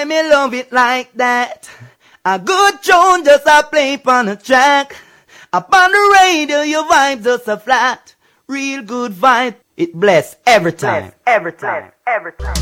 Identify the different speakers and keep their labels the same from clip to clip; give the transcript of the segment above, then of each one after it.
Speaker 1: say me love it like that. A good tune just a play on a track. Up on the radio your vibes just a flat. Real good vibe, it bless every time. Bless every time, every time.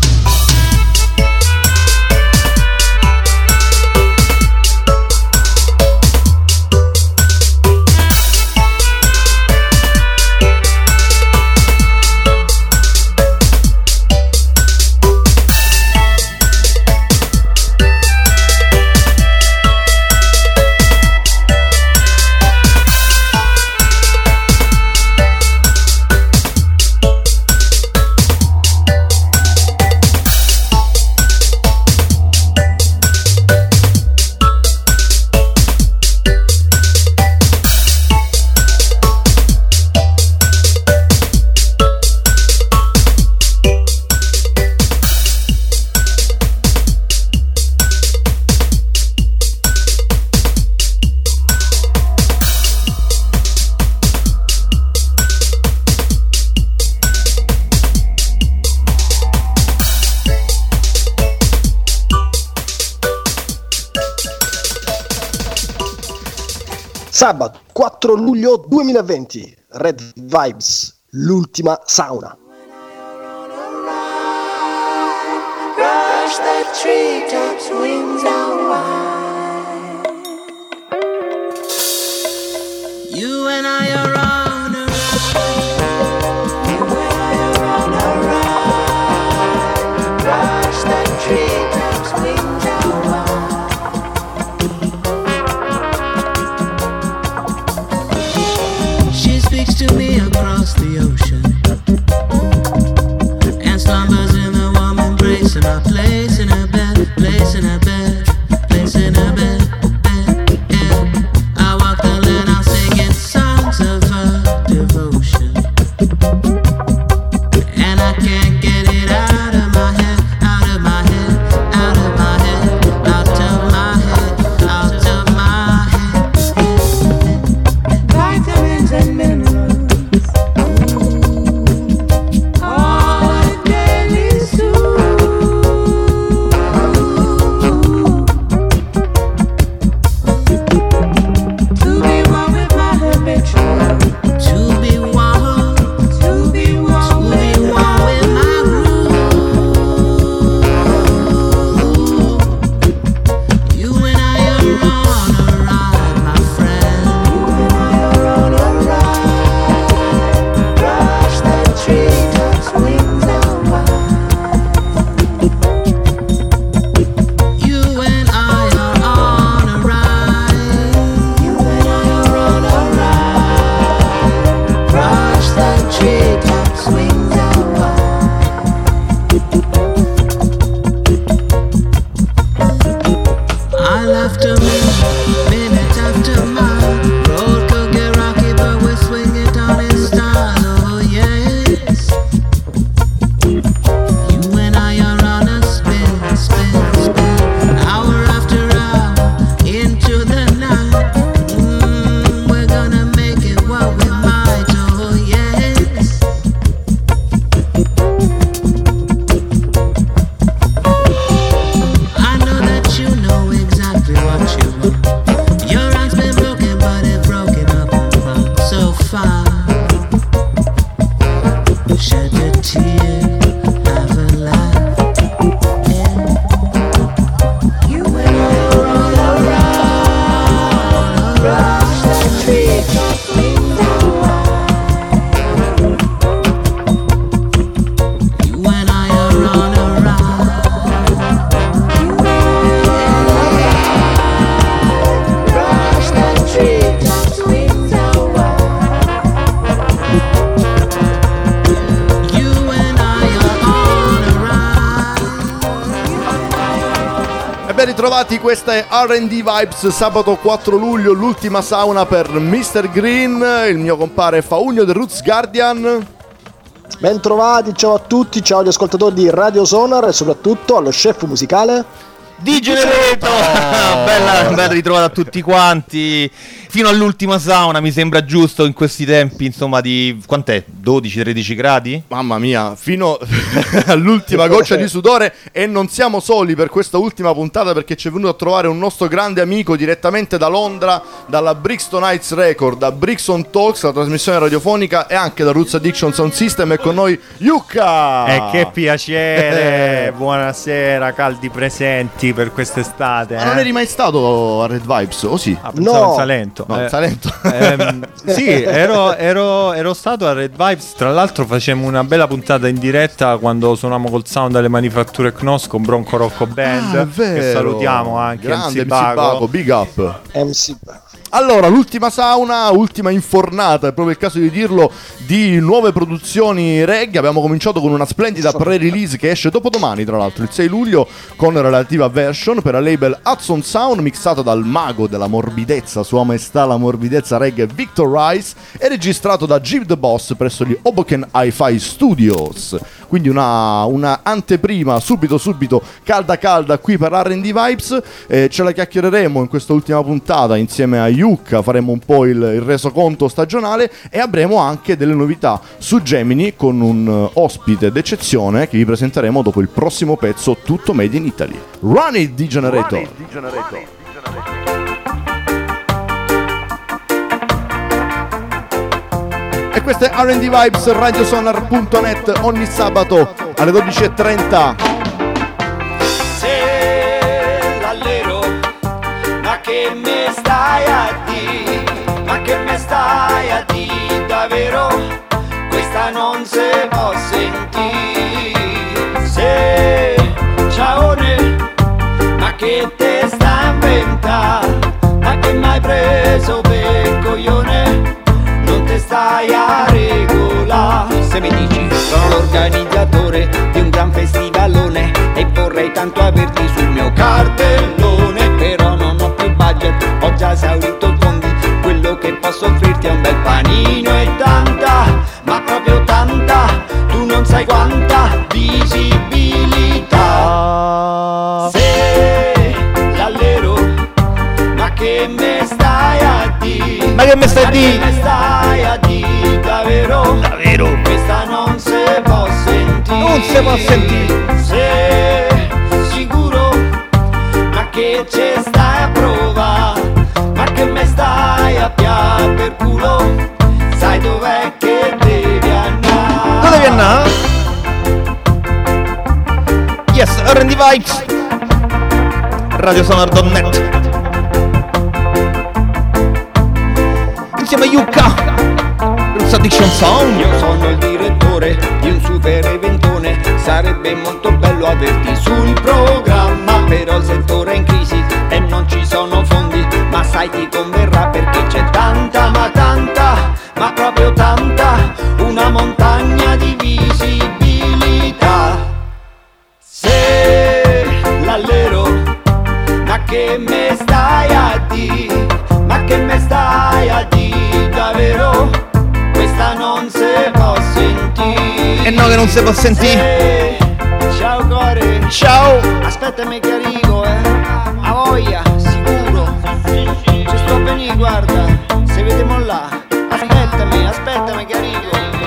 Speaker 2: Sabato 4 luglio 2020, Red Vibes, l'ultima sauna.
Speaker 3: Rush the treetops, wings out wide. You and I are on a ride. You and I are on a ride. Rush the treetops, wings out wide. To me across the ocean and slumbers in the warm embrace of my place in her bed, place in her bed, place in her bed, yeah. I walk the land, I'm singing songs of her devotion, and I can't get it out of my head, out of my head, out of my head, out of my head, out of my head. Vitamins and minerals.
Speaker 4: Ritrovati, questa è R&D Vibes, sabato 4 luglio, l'ultima sauna per Mr. Green, il mio compare Faugno del Roots Guardian.
Speaker 2: Bentrovati, ciao a tutti, ciao agli ascoltatori di Radio Sonar e soprattutto allo chef musicale
Speaker 5: Generator! Bella ritrovata a tutti quanti. Fino all'ultima sauna mi sembra giusto in questi tempi, insomma, di quant'è? 12-13 gradi?
Speaker 4: Mamma mia, fino all'ultima goccia di sudore. E non siamo soli per questa ultima puntata, perché ci è venuto a trovare un nostro grande amico direttamente da Londra, dalla Brixton Heights Record, da Brixton Talks, la trasmissione radiofonica, e anche da Roots Addiction Sound System. E con noi Yuka!
Speaker 6: E che piacere! Buonasera, caldi presenti per quest'estate.
Speaker 4: Ma non eri mai stato a Red Vibes, o sì?
Speaker 6: Pensavo in Salento.
Speaker 4: No, Salento.
Speaker 6: Sì, ero stato a Red Vibes. Tra l'altro facemmo una bella puntata in diretta quando suonammo col sound alle manifatture Knos con Bronco Rocco Band, che salutiamo anche.
Speaker 4: Grande MC Bago, big up.
Speaker 2: MC Bago.
Speaker 4: Allora, l'ultima sauna, ultima infornata, è proprio il caso di dirlo, di nuove produzioni reggae. Abbiamo cominciato con una splendida pre-release che esce dopodomani, tra l'altro, il 6 luglio, con relativa version per la label Hudson Sound, mixata dal mago della morbidezza, Sua Maestà la morbidezza reggae, Victor Rice, e registrato da Give the Boss presso gli Hoboken Hi-Fi Studios. Quindi una anteprima subito calda qui per R&D Vibes. Ce la chiacchiereremo in questa ultima puntata insieme a Yuka, faremo un po' il resoconto stagionale e avremo anche delle novità su Gemini con un ospite d'eccezione che vi presenteremo dopo il prossimo pezzo, tutto made in Italy. Run it, D-Generator! E queste R&D Vibes, radiosonar.net, ogni sabato alle 12:30.
Speaker 1: Se l'allero, ma che me stai a di, ma che me stai a di davvero, questa non se può sentire. Se ciaone, ma che te sta inventando, ma che m'hai preso per coglione, non te stai a regolare. Se mi dici sono l'organizzatore di un gran festivalone e vorrei tanto averti sul mio cartellone, però non ho più budget, ho già esaurito fondi, quello che posso offrirti è un bel panino e tanta, ma proprio tanta, tu non sai quanta visibilità. Se l'allero, ma che me stai a di,
Speaker 5: Ma che me stai a di?
Speaker 1: Ma che me stai a di davvero, questa non se può sentire.
Speaker 5: Non se può sentire.
Speaker 1: Se sicuro, ma che ce stai a provare, ma che me stai a piare per culo, sai dov'è che devi andare?
Speaker 5: Dove devi andare? Yes, R&D Vibes, radiosonar.net, insieme a Yuka, Roots Addiction Sound.
Speaker 1: Io sono il direttore di un super eventone, sarebbe molto bello averti sul programma, però il settore è in crisi e non ci sono fondi, ma sai ti converrà perché c'è tanta, ma proprio tanta, una montagna di visibilità. Se l'allero, ma che me stai a di, ma che me stai a di davvero, questa non se può sentire.
Speaker 5: E no che non si può sentire.
Speaker 1: Ciao cuore,
Speaker 5: Ciao.
Speaker 1: aspettami che arrivo, a voglia, sicuro. Ci sto a venire, guarda, se vediamo là. Aspettami che arrivo.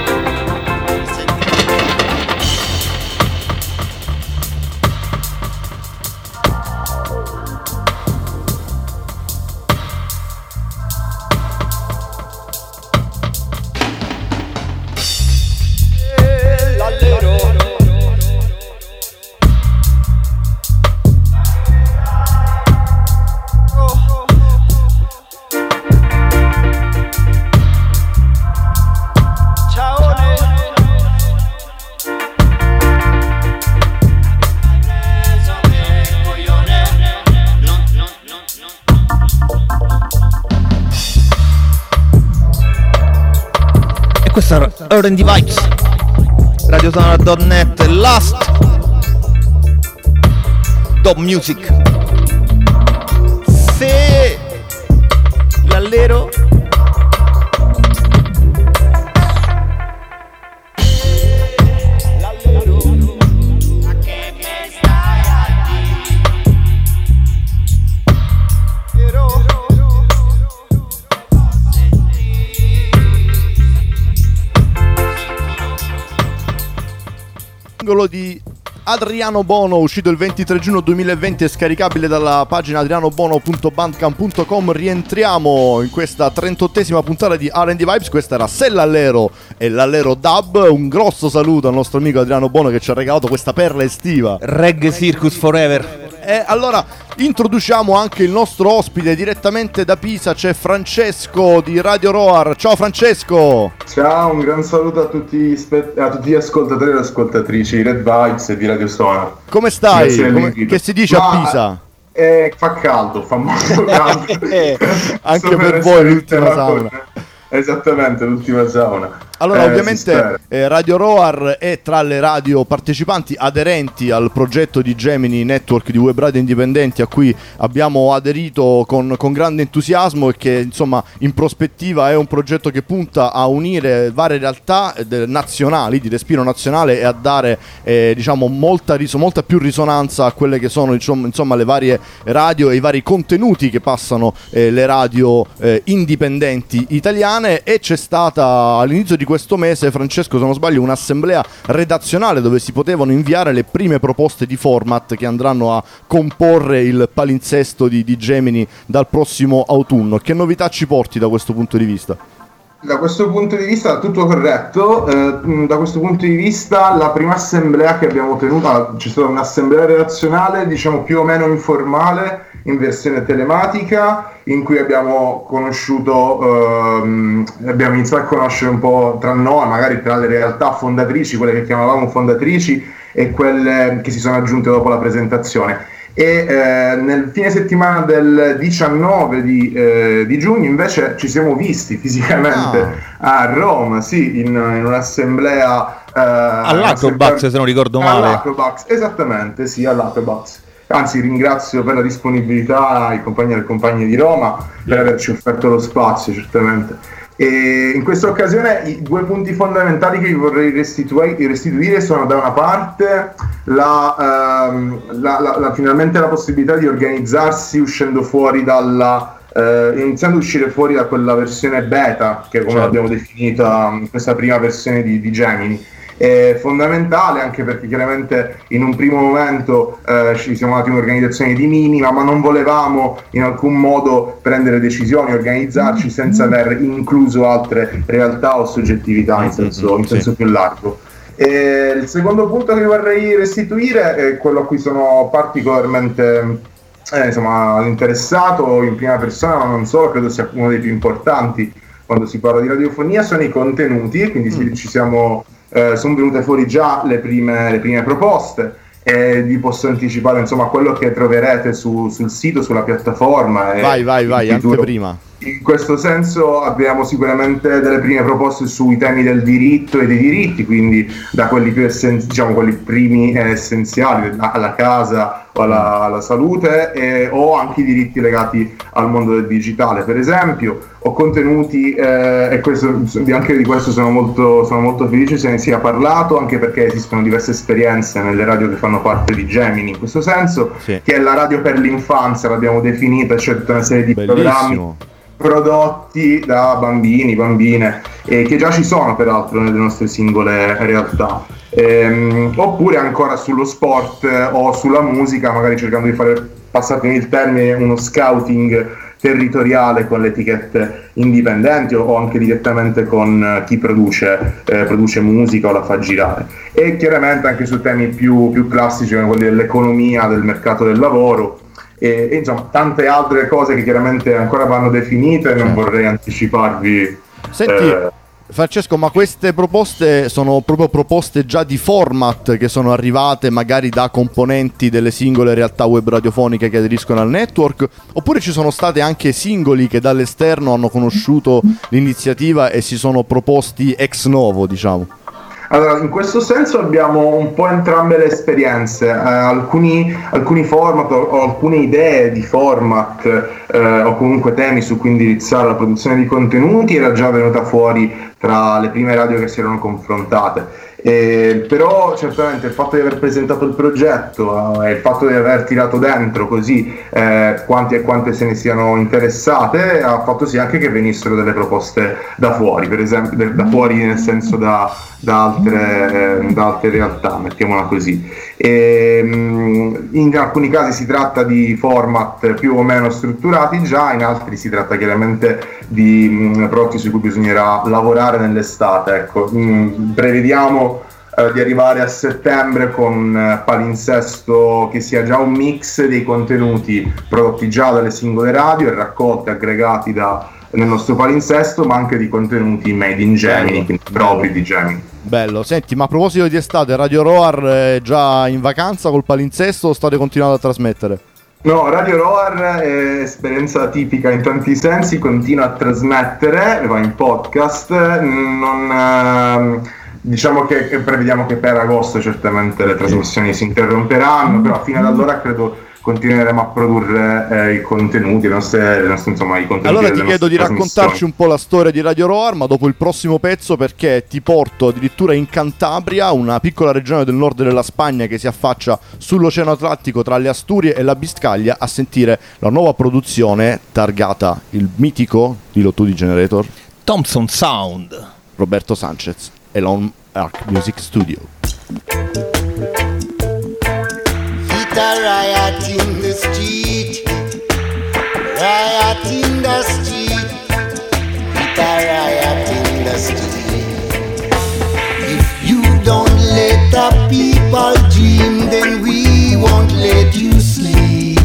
Speaker 5: Questa è R&D Vibes, radiosonar.net, Last Top Music. Se l'allero,
Speaker 4: singolo di Adriano Bono, uscito il 23 giugno 2020 e scaricabile dalla pagina adrianobono.bandcamp.com. Rientriamo in questa 38esima puntata di R&D Vibes. Questa era Sellallero e l'Allero Dub. Un grosso saluto al nostro amico Adriano Bono che ci ha regalato questa perla estiva.
Speaker 5: Reggae Circus Forever.
Speaker 4: E allora introduciamo anche il nostro ospite direttamente da Pisa, c'è Francesco di Radio Roar. Ciao Francesco!
Speaker 7: Ciao, un gran saluto a tutti gli ascoltatori e ascoltatrici di Red Vibes e di Radio Sonar.
Speaker 4: Come stai? Che si dice a Pisa?
Speaker 7: Fa caldo, fa molto caldo.
Speaker 4: Anche per voi l'ultima sauna.
Speaker 7: Esattamente, l'ultima sauna.
Speaker 4: Allora, ovviamente Radio Roar è tra le radio partecipanti aderenti al progetto di Gemini Network di web radio indipendenti, a cui abbiamo aderito con grande entusiasmo, e che insomma in prospettiva è un progetto che punta a unire varie realtà nazionali, di respiro nazionale, e a dare diciamo molta più risonanza a quelle che sono insomma le varie radio e i vari contenuti che passano le radio indipendenti italiane. E c'è stata all'inizio di questo mese, Francesco, se non sbaglio, un'assemblea redazionale dove si potevano inviare le prime proposte di format che andranno a comporre il palinsesto di Gemini dal prossimo autunno. Che novità ci porti da questo punto di vista?
Speaker 7: Da questo punto di vista tutto corretto. Da questo punto di vista la prima assemblea che abbiamo tenuto, c'è stata un'assemblea redazionale diciamo più o meno informale in versione telematica, in cui abbiamo iniziato a conoscere un po' tra noi, magari tra le realtà fondatrici, quelle che chiamavamo fondatrici e quelle che si sono aggiunte dopo la presentazione. E nel fine settimana del 19 di giugno invece ci siamo visti fisicamente a Roma, sì, in un'assemblea
Speaker 5: all'Acrobax, se non ricordo male.
Speaker 7: All'Acrobax, esattamente, sì, all'Acrobax. Anzi, ringrazio per la disponibilità i compagni e le compagne di Roma per averci offerto lo spazio, certamente. E in questa occasione i due punti fondamentali che vi vorrei restituire sono, da una parte, finalmente la possibilità di organizzarsi uscendo fuori iniziando a uscire fuori da quella versione beta, che come l'abbiamo definita in questa prima versione di Gemini. È fondamentale anche perché chiaramente in un primo momento ci siamo dati un'organizzazione di minima, ma non volevamo in alcun modo prendere decisioni, organizzarci senza aver incluso altre realtà o soggettività in senso più largo. E il secondo punto che vorrei restituire è quello a cui sono particolarmente interessato in prima persona, ma non solo, credo sia uno dei più importanti quando si parla di radiofonia, sono i contenuti. Quindi sono venute fuori già le prime proposte, e vi posso anticipare insomma quello che troverete sul sito, sulla piattaforma.
Speaker 4: Vai, anteprima.
Speaker 7: In questo senso abbiamo sicuramente delle prime proposte sui temi del diritto e dei diritti, quindi da quelli più quelli primi essenziali, alla casa o alla salute, o anche i diritti legati al mondo del digitale, per esempio, o contenuti, e anche di questo sono molto felice se ne sia parlato, anche perché esistono diverse esperienze nelle radio che fanno parte di Gemini in questo senso, che è la radio per l'infanzia, l'abbiamo definita, cioè tutta una serie di programmi prodotti da bambini, bambine, che già ci sono peraltro nelle nostre singole realtà, oppure ancora sullo sport o sulla musica, magari cercando di fare, passatemi il termine, uno scouting territoriale con le etichette indipendenti o anche direttamente con chi produce musica o la fa girare, e chiaramente anche su temi più classici come quelli dell'economia, del mercato del lavoro, e insomma tante altre cose che chiaramente ancora vanno definite e non vorrei anticiparvi.
Speaker 4: Senti Francesco, ma queste proposte sono proprio proposte già di format che sono arrivate magari da componenti delle singole realtà web radiofoniche che aderiscono al network, oppure ci sono state anche singoli che dall'esterno hanno conosciuto l'iniziativa e si sono proposti ex novo, diciamo?
Speaker 7: Allora, in questo senso abbiamo un po' entrambe le esperienze, alcuni format o alcune idee di format o comunque temi su cui indirizzare la produzione di contenuti era già venuta fuori tra le prime radio che si erano confrontate. Però certamente il fatto di aver presentato il progetto e il fatto di aver tirato dentro così quanti e quante se ne siano interessate ha fatto sì anche che venissero delle proposte da fuori, per esempio da fuori nel senso da altre realtà, mettiamola così. In alcuni casi si tratta di format più o meno strutturati già, in altri si tratta chiaramente di prodotti su cui bisognerà lavorare nell'estate. Ecco, prevediamo di arrivare a settembre con un palinsesto che sia già un mix dei contenuti prodotti già dalle singole radio e raccolti, aggregati nel nostro palinsesto, ma anche di contenuti made in Gemini, quindi propri di Gemini.
Speaker 4: Bello, senti, ma a proposito di estate, Radio Roar è già in vacanza col palinsesto o state continuando a trasmettere?
Speaker 7: No, Radio Roar è esperienza tipica in tanti sensi, continua a trasmettere, va in podcast, diciamo che prevediamo che per agosto certamente le trasmissioni si interromperanno, però fino ad allora credo continueremo a produrre i contenuti, insomma i contenuti.
Speaker 4: Allora ti chiedo di raccontarci un po' la storia di Radio Roar, ma dopo il prossimo pezzo, perché ti porto addirittura in Cantabria, una piccola regione del nord della Spagna che si affaccia sull'Oceano Atlantico tra le Asturie e la Biscaglia, a sentire la nuova produzione targata il mitico, dillo tu di Generator,
Speaker 5: Thompson Sound,
Speaker 4: Roberto Sanchez e Lone Arc Music Studio.
Speaker 8: A riot in the street, riot in the street, it's a riot in the street. If you don't let the people dream, then we won't let you sleep.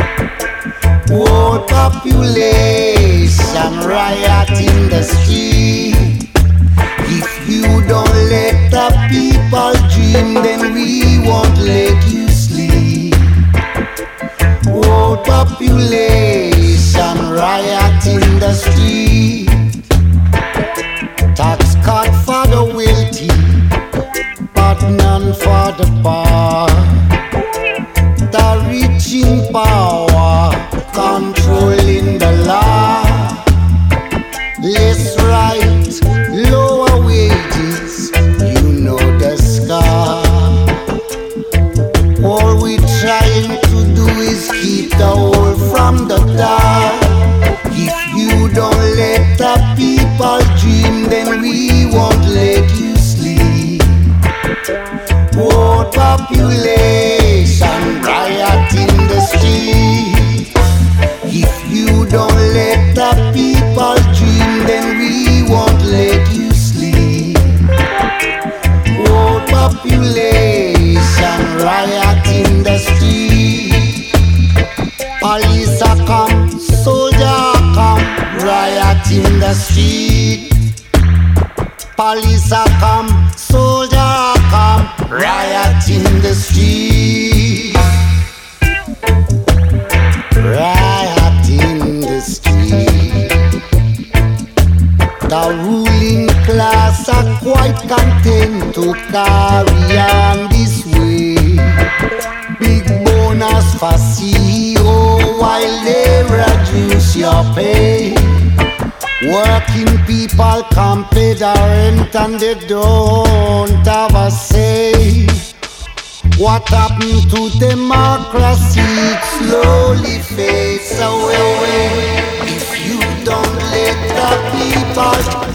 Speaker 8: World population riot in the street. If you don't let the people dream, then we won't let you sleep. World population riot in the street. Tax cut for the wealthy, but none for the poor. The rich in power, controlling the law. Less right, lower wages, you know the scar. All we trying to do is keep the world from the dark. If you don't let the people dream, then we won't let you sleep. World population riot in the street. If you don't let the people dream, then we won't let you sleep. World population riot in the street. Police a come, soldier a come, riot in the street. Police a come, soldier a come, riot in the street. Riot in the street. The ruling class are quite content to carry on this way. Big bonus for CEO while they reduce your pay. Working people can't pay the rent and they don't have a say. What happened to democracy? It slowly fades away. If you don't let the people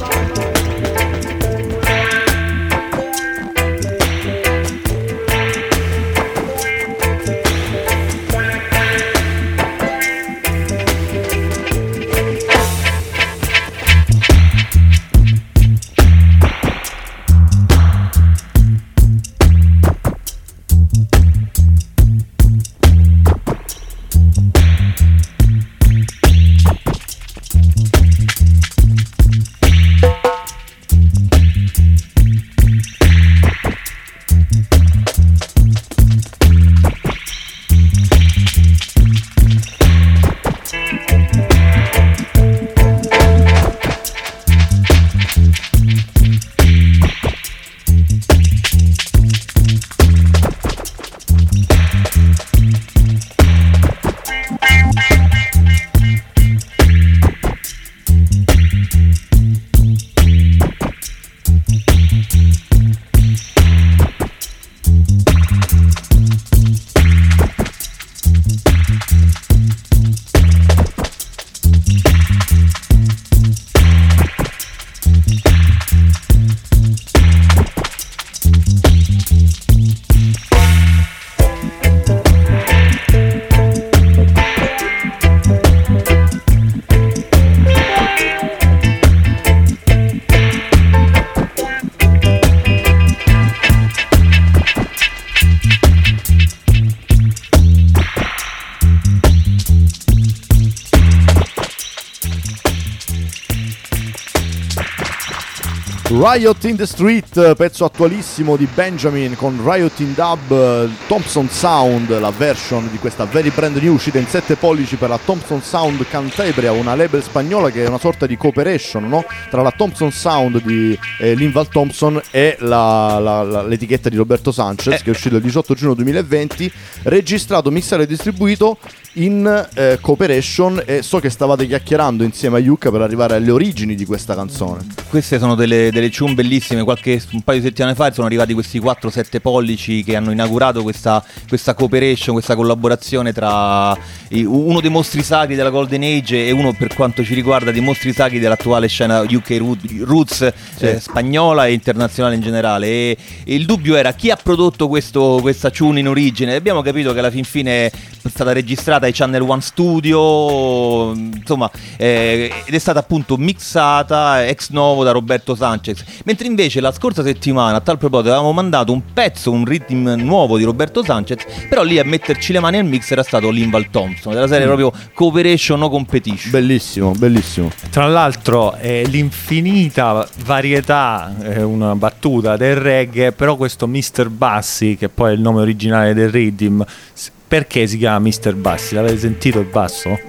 Speaker 4: Riot in the Street, pezzo attualissimo di Benjamin con Riot in Dub, Thompson Sound, la version di questa very brand new uscita in 7 pollici per la Thompson Sound Cantabria, una label spagnola che è una sorta di cooperation, no? Tra la Thompson Sound di Linval Thompson e l'etichetta di Roberto Sanchez, che è uscito il 18 giugno 2020, registrato, missato e distribuito in cooperation, e so che stavate chiacchierando insieme a Yucca per arrivare alle origini di questa canzone.
Speaker 5: Queste sono delle tune bellissime. Un paio di settimane fa sono arrivati questi 4-7 pollici che hanno inaugurato questa cooperation, questa collaborazione tra uno dei mostri sacri della Golden Age e uno, per quanto ci riguarda, dei mostri sacri dell'attuale scena UK Roots, spagnola e internazionale in generale. E il dubbio era chi ha prodotto questa tune in origine. Abbiamo capito che alla fin fine è stata registrata ai Channel One Studio, insomma, ed è stata appunto mixata ex novo da Roberto Sanchez. Mentre invece la scorsa settimana, a tal proposito, avevamo mandato un rhythm nuovo di Roberto Sanchez, però lì a metterci le mani al mix era stato Linval Thompson, della serie proprio cooperation no competition.
Speaker 4: Bellissimo, bellissimo.
Speaker 6: Tra l'altro l'infinita varietà, una battuta del reggae, però questo Mr. Bassi, che poi è il nome originale del rhythm, perché si chiama Mr. Bassi? L'avete sentito il basso?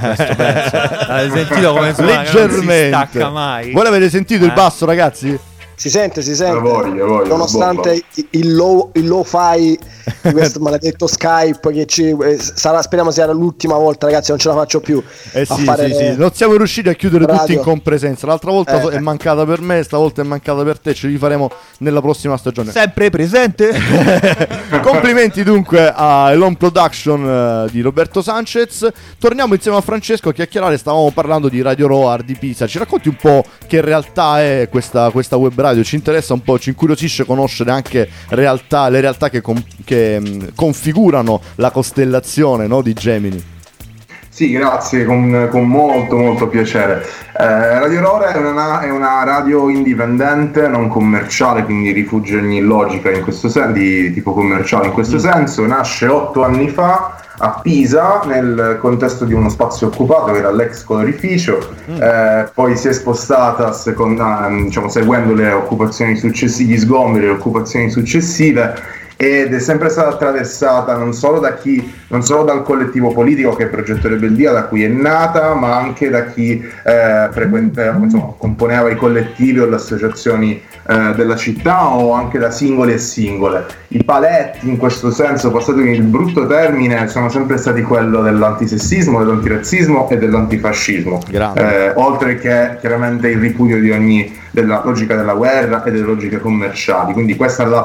Speaker 6: L'avete sentito come suona?
Speaker 4: Leggermente.
Speaker 6: Non si stacca mai.
Speaker 4: Voi l'avete sentito il basso, ragazzi?
Speaker 2: Si sente.
Speaker 7: Voglio,
Speaker 2: nonostante il lo-fi di questo maledetto Skype che speriamo sia l'ultima volta, ragazzi, non ce la faccio più
Speaker 4: a fare sì. Non siamo riusciti a chiudere tutti in compresenza. L'altra volta è mancata per me, stavolta è mancata per te, ce li faremo nella prossima stagione.
Speaker 5: Sempre presente.
Speaker 4: Complimenti dunque a Elon Production di Roberto Sanchez. Torniamo insieme a Francesco a chiacchierare. Stavamo parlando di Radio Roar di Pisa. Ci racconti un po' che realtà è questa web radio? Ci interessa un po', ci incuriosisce conoscere anche le realtà che configurano la costellazione, no, di Gemini.
Speaker 7: Sì, grazie, con molto piacere. Radio Roar è una radio indipendente, non commerciale, quindi rifugge ogni logica in questo senso, di tipo commerciale in questo senso. Nasce 8 anni fa a Pisa nel contesto di uno spazio occupato che era l'ex colorificio, poi si è spostata seguendo le occupazioni successive, gli sgomberi e le occupazioni successive, ed è sempre stata attraversata non solo dal collettivo politico che è Progetto Rebeldia, da cui è nata, ma anche da chi componeva i collettivi o le associazioni della città, o anche da singoli e singole. I paletti in questo senso, passatemi il brutto termine, sono sempre stati quello dell'antisessismo, dell'antirazzismo e dell'antifascismo, oltre che chiaramente il ripudio della logica della guerra e delle logiche commerciali. Quindi questa è la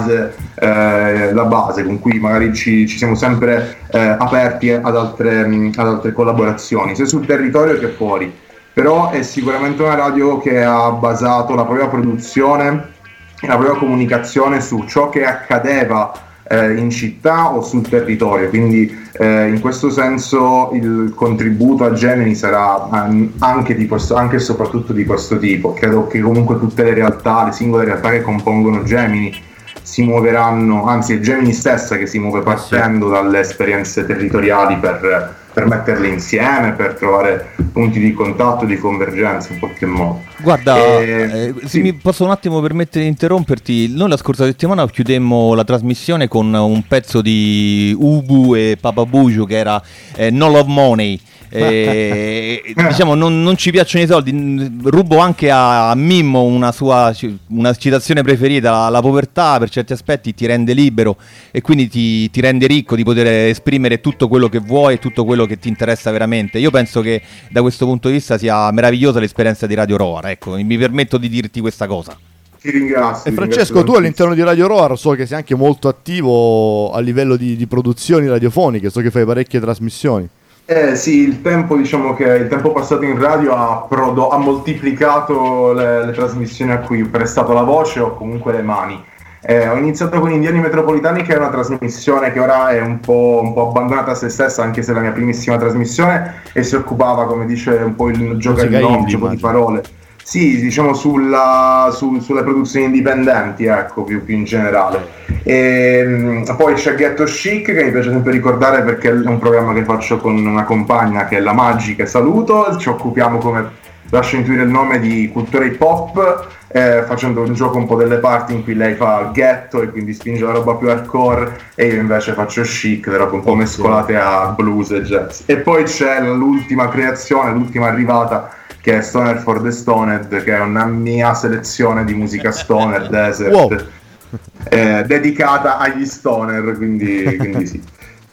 Speaker 7: base con cui magari ci siamo sempre aperti ad altre collaborazioni, sia sul territorio che fuori. Però è sicuramente una radio che ha basato la propria produzione e la propria comunicazione su ciò che accadeva in città o sul territorio, quindi in questo senso il contributo a Gemini sarà anche e soprattutto di questo tipo. Credo che comunque tutte le singole realtà che compongono Gemini si muoveranno, anzi è Gemini stessa che si muove partendo dalle esperienze territoriali per metterle insieme, per trovare punti di contatto, di convergenza in qualche modo.
Speaker 5: Guarda, se mi posso un attimo permettere di interromperti, noi la scorsa settimana chiudemmo la trasmissione con un pezzo di Ubu e Papa Buju che era No Love Money. Diciamo non ci piacciono i soldi. Rubo anche a Mimmo una citazione preferita: la povertà per certi aspetti ti rende libero e quindi ti rende ricco di poter esprimere tutto quello che vuoi e tutto quello che ti interessa veramente. Io penso che da questo punto di vista sia meravigliosa l'esperienza di Radio Roar, ecco, mi permetto di dirti questa cosa.
Speaker 7: Ti ringrazio.
Speaker 4: E Francesco, tu all'interno di Radio Roar so che sei anche molto attivo a livello di produzioni radiofoniche, so che fai parecchie trasmissioni.
Speaker 7: Sì, il tempo passato in radio ha moltiplicato le trasmissioni a cui ho prestato la voce o comunque le mani. Ho iniziato con Indiani Metropolitani, che è una trasmissione che ora è un po' abbandonata a se stessa, anche se è la mia primissima trasmissione, e si occupava, come dice un po' il gioco di parole. Sì, diciamo sulle produzioni indipendenti, ecco, più in generale. Poi c'è Ghetto Chic, che mi piace sempre ricordare perché è un programma che faccio con una compagna che è la Maggi, che saluto. Ci occupiamo come lascio intuire il nome di cultura hip hop, facendo un gioco un po' delle parti in cui lei fa il ghetto e quindi spinge la roba più hardcore e io invece faccio chic, le robe un po' mescolate a blues e jazz. E poi c'è l'ultima creazione, l'ultima arrivata, che è Stoner for the Stoned, che è una mia selezione di musica stoner, desert, dedicata agli stoner, quindi sì.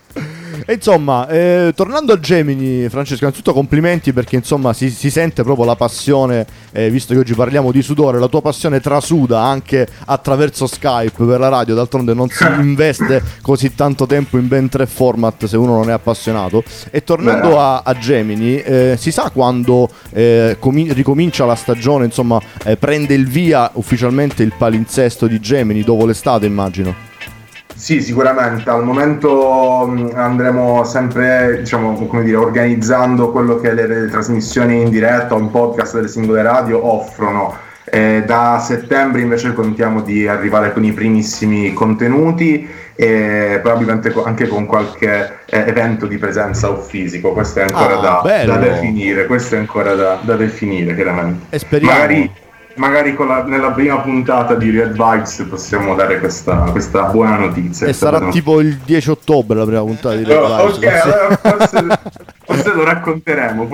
Speaker 4: E insomma, tornando a Gemini, Francesco, innanzitutto complimenti, perché insomma si sente proprio la passione, visto che oggi parliamo di sudore, la tua passione trasuda anche attraverso Skype per la radio. D'altronde non si investe così tanto tempo in ben 3 format se uno non è appassionato. E tornando a Gemini, si sa quando ricomincia la stagione, insomma prende il via ufficialmente il palinsesto di Gemini dopo l'estate, immagino?
Speaker 7: Sì, sicuramente. Al momento andremo sempre, diciamo, come dire, organizzando quello che le trasmissioni in diretta o in podcast delle singole radio offrono. Da settembre invece contiamo di arrivare con i primissimi contenuti e probabilmente anche con qualche evento di presenza o fisico. Questo è ancora da definire. Questo è ancora da definire, chiaramente.
Speaker 4: E speriamo.
Speaker 7: Magari nella prima puntata di Red Vibes possiamo dare questa buona notizia.
Speaker 4: E sarà tipo il 10 ottobre la prima puntata di Red Vibes.
Speaker 7: Ok, allora forse lo racconteremo.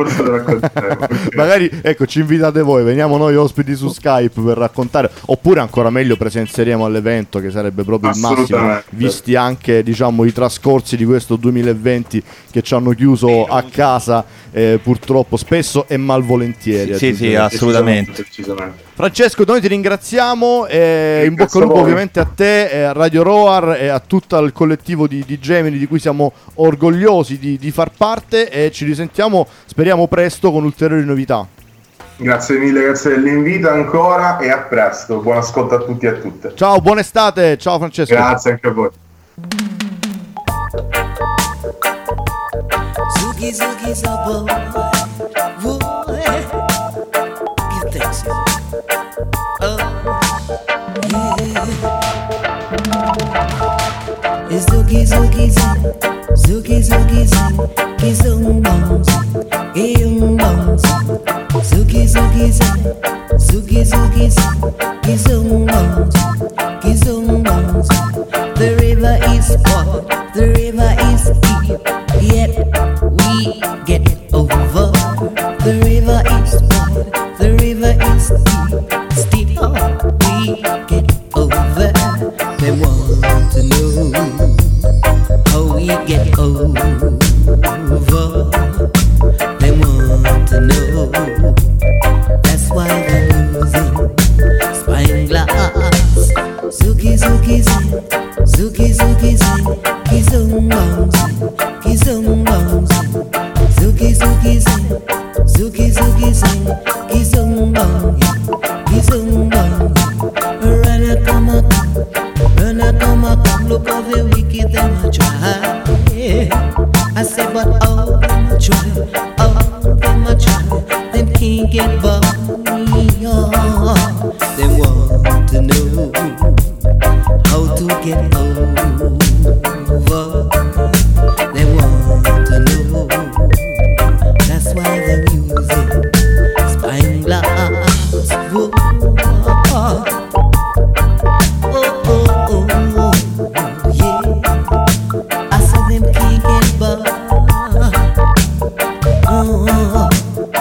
Speaker 4: Magari, ecco, ci invitate voi, veniamo noi ospiti su Skype per raccontare, oppure ancora meglio presenzieremo all'evento, che sarebbe proprio il massimo, visti anche, diciamo, i trascorsi di questo 2020 che ci hanno chiuso a casa, purtroppo spesso e malvolentieri.
Speaker 5: Sì, assolutamente.
Speaker 4: Francesco, noi ti ringraziamo, in bocca al lupo ovviamente a te, a Radio Roar e a tutto il collettivo di Gemini, di cui siamo orgogliosi di far parte, e ci risentiamo, speriamo presto, con ulteriori novità.
Speaker 7: Grazie mille, grazie dell'invito ancora e a presto, buon ascolto a tutti e a tutte.
Speaker 4: Ciao, buona estate, ciao Francesco.
Speaker 7: Grazie anche a voi.
Speaker 3: Zuki Zuki Zabo, give thanks. It's Zuki Zuki Zing, Zuki Zuki Zing, Kizung Bong Zing, Kiyung Bong Zing, Zuki Zuki Zing, Zuki Zuki Zing, Kizung Bong Zing, Kizung Bong Zing. The river is broad, the river is deep, yet we get over. The river is broad, the river is deep, still we get over. They want to know how we get over. They want to know. That's why they're using Spyglass. Zuki Zuki Zing, Zuki Zuki Zing, Kizung Bong Zing, Kizung Bong Zing, Zuki Zuki Zing, Zuki Zuki Zing, Kizung Bong Zing, Kizung Bong Zing. Run a come, look how the wicked them a try. I say, but all them a try, them can't get by. They want to know how to get over. They want to know. That's why they're using Spyglass. Whoa. Yeah. I said them can't get by. No.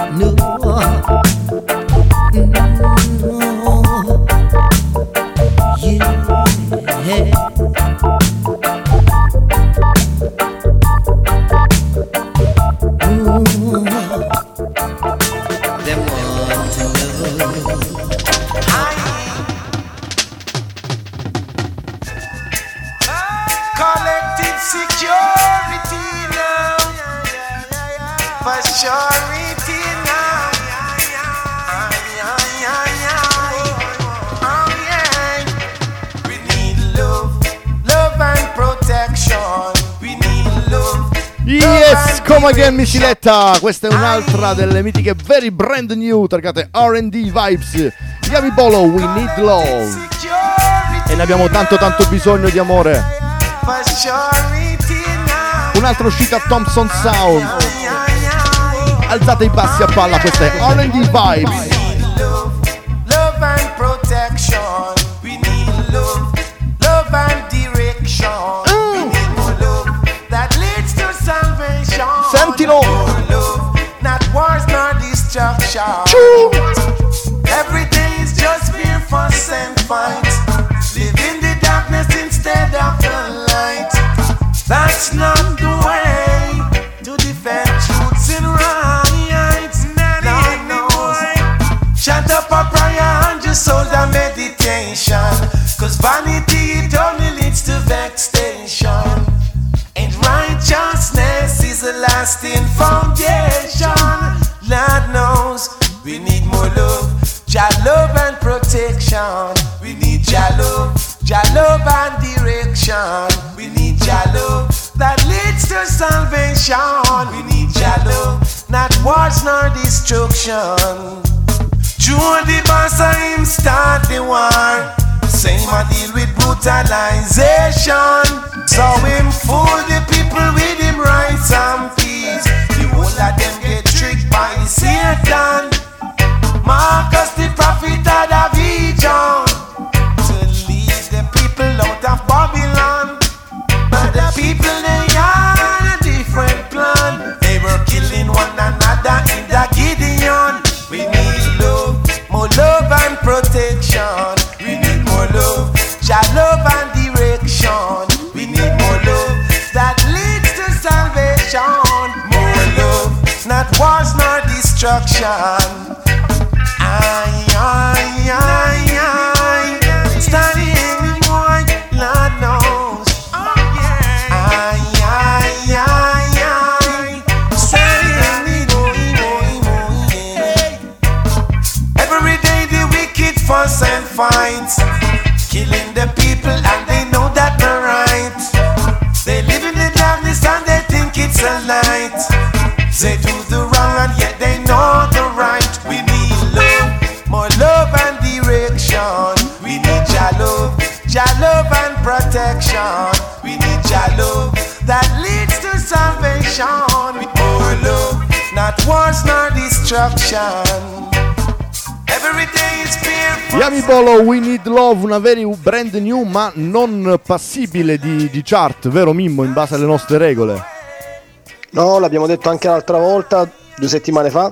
Speaker 4: Yes, come again Miciletta. Questa è un'altra delle mitiche very brand new targate R&D Vibes. Yami Bolo, We Need Love. E ne abbiamo tanto bisogno di amore. Un'altra uscita Thompson Sound. alzate i bassi a palla, questa è R&D Vibes.
Speaker 9: Love and protection. We need love and direction. We need more love that leads to salvation.
Speaker 4: Sentilo.
Speaker 9: More love, not wars nor destruction. Every day is just fear, fuss and fight. Live in the darkness instead of the light. That's not the way to defend truths and rights. Lord knows. Chant up a prayer and just hold a meditation. Cause vanity, it only leads to vexation. And righteousness is a lasting foundation. Lord knows we need more love, Jah love and protection. We need Jah love and direction. We need Jah love that leads to salvation. We need Jah love, not wars nor destruction. Joe the boss of him start the war. Same a deal with brutalization. So him fool the people with him rights and peace. The whole of them get tricked by Satan. Marcus the prophet had a vision to lead the people out of Babylon. But the people they had a different plan. They were killing one another in the Gideon. We need love, more love and protection. We need more love, Jah love and direction. We need more love that leads to salvation. More love, not wars nor destruction. Standing white, Lord knows. Every day the wicked fuss and fight, killing the people and they know that they're right. They live in the darkness and they think it's a light. They do the wrong and yet they know the right. We need love, more love and direction. We need Jah love and protection. We need Jah love that leads to salvation. With more love, not wars nor destruction. Every day is fear.
Speaker 4: Yami Bolo, We Need Love, una very brand new ma non passibile di chart, vero Mimmo, in base alle nostre regole?
Speaker 2: No, l'abbiamo detto anche l'altra volta, 2 settimane fa,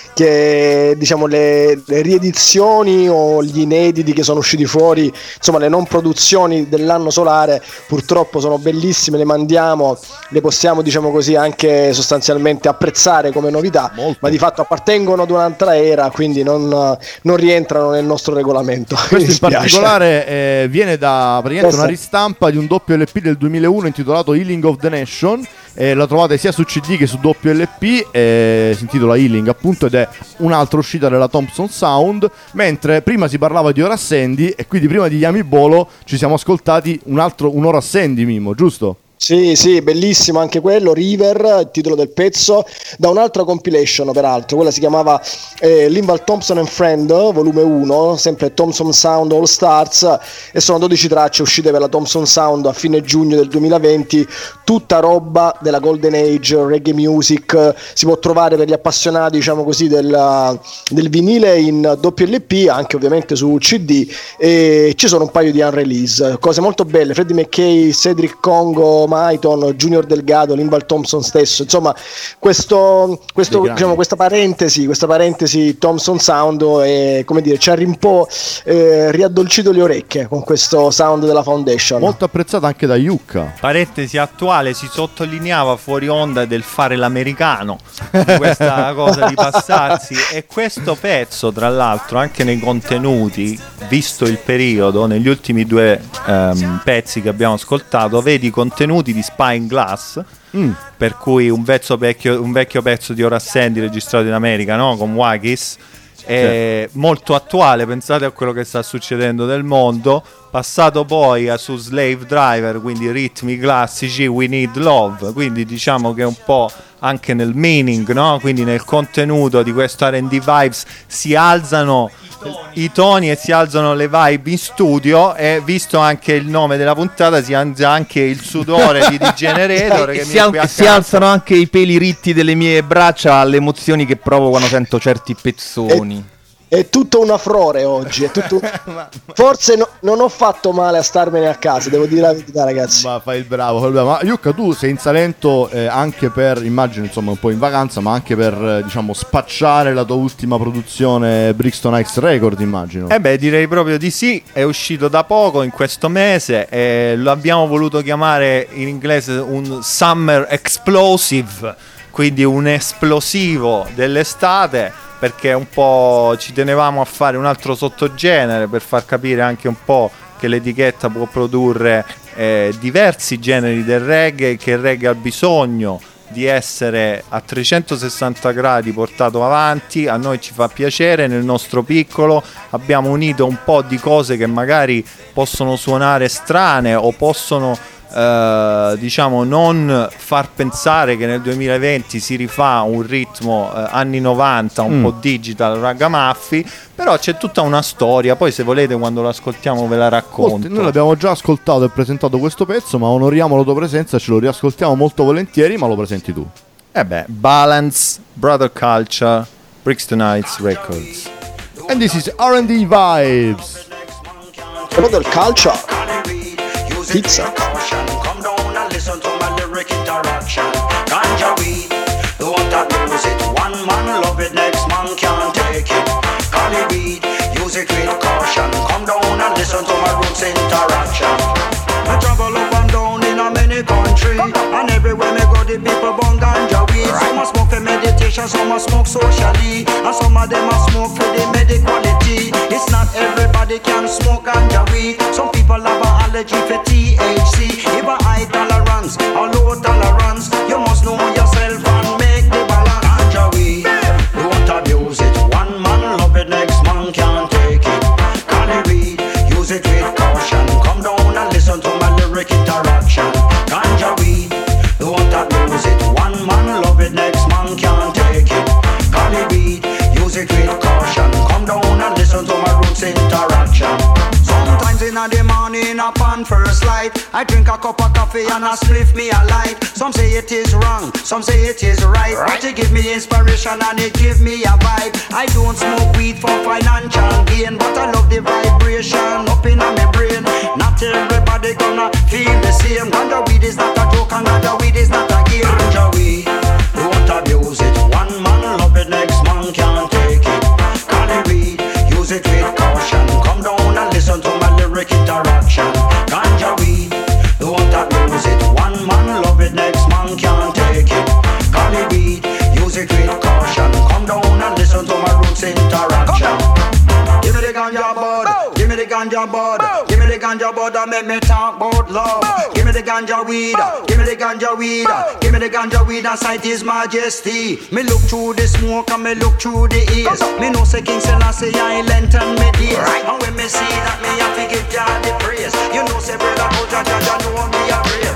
Speaker 2: che diciamo le riedizioni o gli inediti che sono usciti fuori, insomma le non produzioni dell'anno solare purtroppo sono bellissime, le mandiamo, le possiamo diciamo così anche sostanzialmente apprezzare come novità. Molto. Ma di fatto appartengono ad un'altra era, quindi non rientrano nel nostro regolamento.
Speaker 4: Questo in particolare viene da praticamente una ristampa di un doppio LP del 2001 intitolato Healing of the Nation. La trovate sia su CD che su WLP, si intitola Healing appunto, ed è un'altra uscita della Thompson Sound. Mentre prima si parlava di Ora Sandy e quindi prima di Yami Bolo ci siamo ascoltati un Ora Sandy, Mimmo, giusto?
Speaker 2: Sì, bellissimo anche quello, River, il titolo del pezzo, da un'altra compilation peraltro, quella si chiamava Limbal Thompson and Friend, volume 1, sempre Thompson Sound All Stars, e sono 12 tracce uscite per la Thompson Sound a fine giugno del 2020, tutta roba della Golden Age, reggae music, si può trovare per gli appassionati diciamo così del vinile in WLP, anche ovviamente su CD, e ci sono un paio di unrelease, cose molto belle, Freddie McKay, Cedric Congo, Maiton, Junior Delgado, Limbal Thompson stesso, insomma questo diciamo, questa parentesi Thompson Sound come dire, ci ha un po' riaddolcito le orecchie con questo sound della Foundation,
Speaker 4: molto apprezzata anche da Yucca.
Speaker 6: Parentesi attuale, si sottolineava fuori onda del fare l'americano, di questa cosa di passarsi, e questo pezzo tra l'altro anche nei contenuti, visto il periodo, negli ultimi 2 pezzi che abbiamo ascoltato, vedi contenuti di Spine Glass, per cui un vecchio pezzo di Ora Sandy registrato in America, no? Con Waggis, molto attuale, pensate a quello che sta succedendo nel mondo, passato poi su Slave Driver, quindi ritmi classici, We Need Love, quindi diciamo che un po' anche nel meaning, no? Quindi nel contenuto di questo R&D Vibes si alzano i toni e si alzano le vibe in studio, e visto anche il nome della puntata si alza anche il sudore di D-Generator che
Speaker 5: si alzano anche i peli ritti delle mie braccia alle emozioni che provo quando sento certi pezzoni.
Speaker 2: È tutto una frore oggi, è tutto... Forse non ho fatto male a starmene a casa, devo dire la verità, ragazzi.
Speaker 4: Ma fai il bravo. Ma Yucca, tu sei in Salento anche per, immagino, insomma, un po' in vacanza, ma anche per, diciamo, spacciare la tua ultima produzione Brixton X Record, immagino.
Speaker 6: Direi proprio di sì. È uscito da poco, in questo mese, e lo abbiamo voluto chiamare in inglese un Summer Explosive, quindi un esplosivo dell'estate, perché un po' ci tenevamo a fare un altro sottogenere per far capire anche un po' che l'etichetta può produrre diversi generi del reggae, che il reggae ha bisogno di essere a 360 gradi portato avanti. A noi ci fa piacere, nel nostro piccolo abbiamo unito un po' di cose che magari possono suonare strane o possono diciamo non far pensare che nel 2020 si rifà un ritmo anni 90 un po' digital ragamuffin, però c'è tutta una storia. Poi se volete quando lo ascoltiamo ve la racconto.
Speaker 4: Noi l'abbiamo già ascoltato e presentato questo pezzo, ma onoriamo la tua presenza, ce lo riascoltiamo molto volentieri, ma lo presenti tu.
Speaker 6: Balance, Brother Culture, Brixton X Records.
Speaker 4: And this is R&D Vibes.
Speaker 2: Brother Culture. Pizza.
Speaker 10: Come down and listen to my lyric interaction. Ganja weed, don't that lose it. One man love it, next man can't take it. Cali weed, use it with caution. Come down and listen to my roots interaction. I travel up and down in a many country, and everywhere me go the people burn ganja weed. Some a smoke for meditation, some a smoke socially, and some of them a smoke for the medicality. It's not everybody can smoke ganja weed. Some people have an allergy for THC. If a high tolerance or low tolerance, you must know yourself and make the balance. Ganja weed, don't abuse it. One man love it, next man can't take it. Cali weed, use it with caution. Come down and listen to my lyric interaction. Ganja weed, don't abuse it. One man love it, next man can't take it. Cali weed, use it with caution. Come down and listen to my roots interaction. Sometimes in the morning upon first light, I drink a cup of coffee and I spliff me a light. Some say it is wrong, some say it is right, but it give me inspiration and it give me a vibe. I don't smoke weed for financial gain, but I love the vibration up in my brain. Not everybody gonna feel the same. Ganja weed is not a joke and ganja weed is not a game. Ganja weed, don't abuse it. One man love it, next man can't take it. Cali weed, use it with caution. Come down and listen to my lyric interaction. Ganja weed, don't abuse it. One man love it, next man can't take it. Cali weed, use it with caution. Come down and listen to my roots interaction. Give me the ganja bud, give me the ganja bud, give me the ganja bud and make me talk about love. Give me the ganja weed, give me the ganja weed, give me the ganja weed and sight His Majesty. Me look through the smoke and me look through the ears. Me know say King Selassie I lengthen me days. And when me see that me have to give God the praise. You know say brother Buja Jaja know me a brave.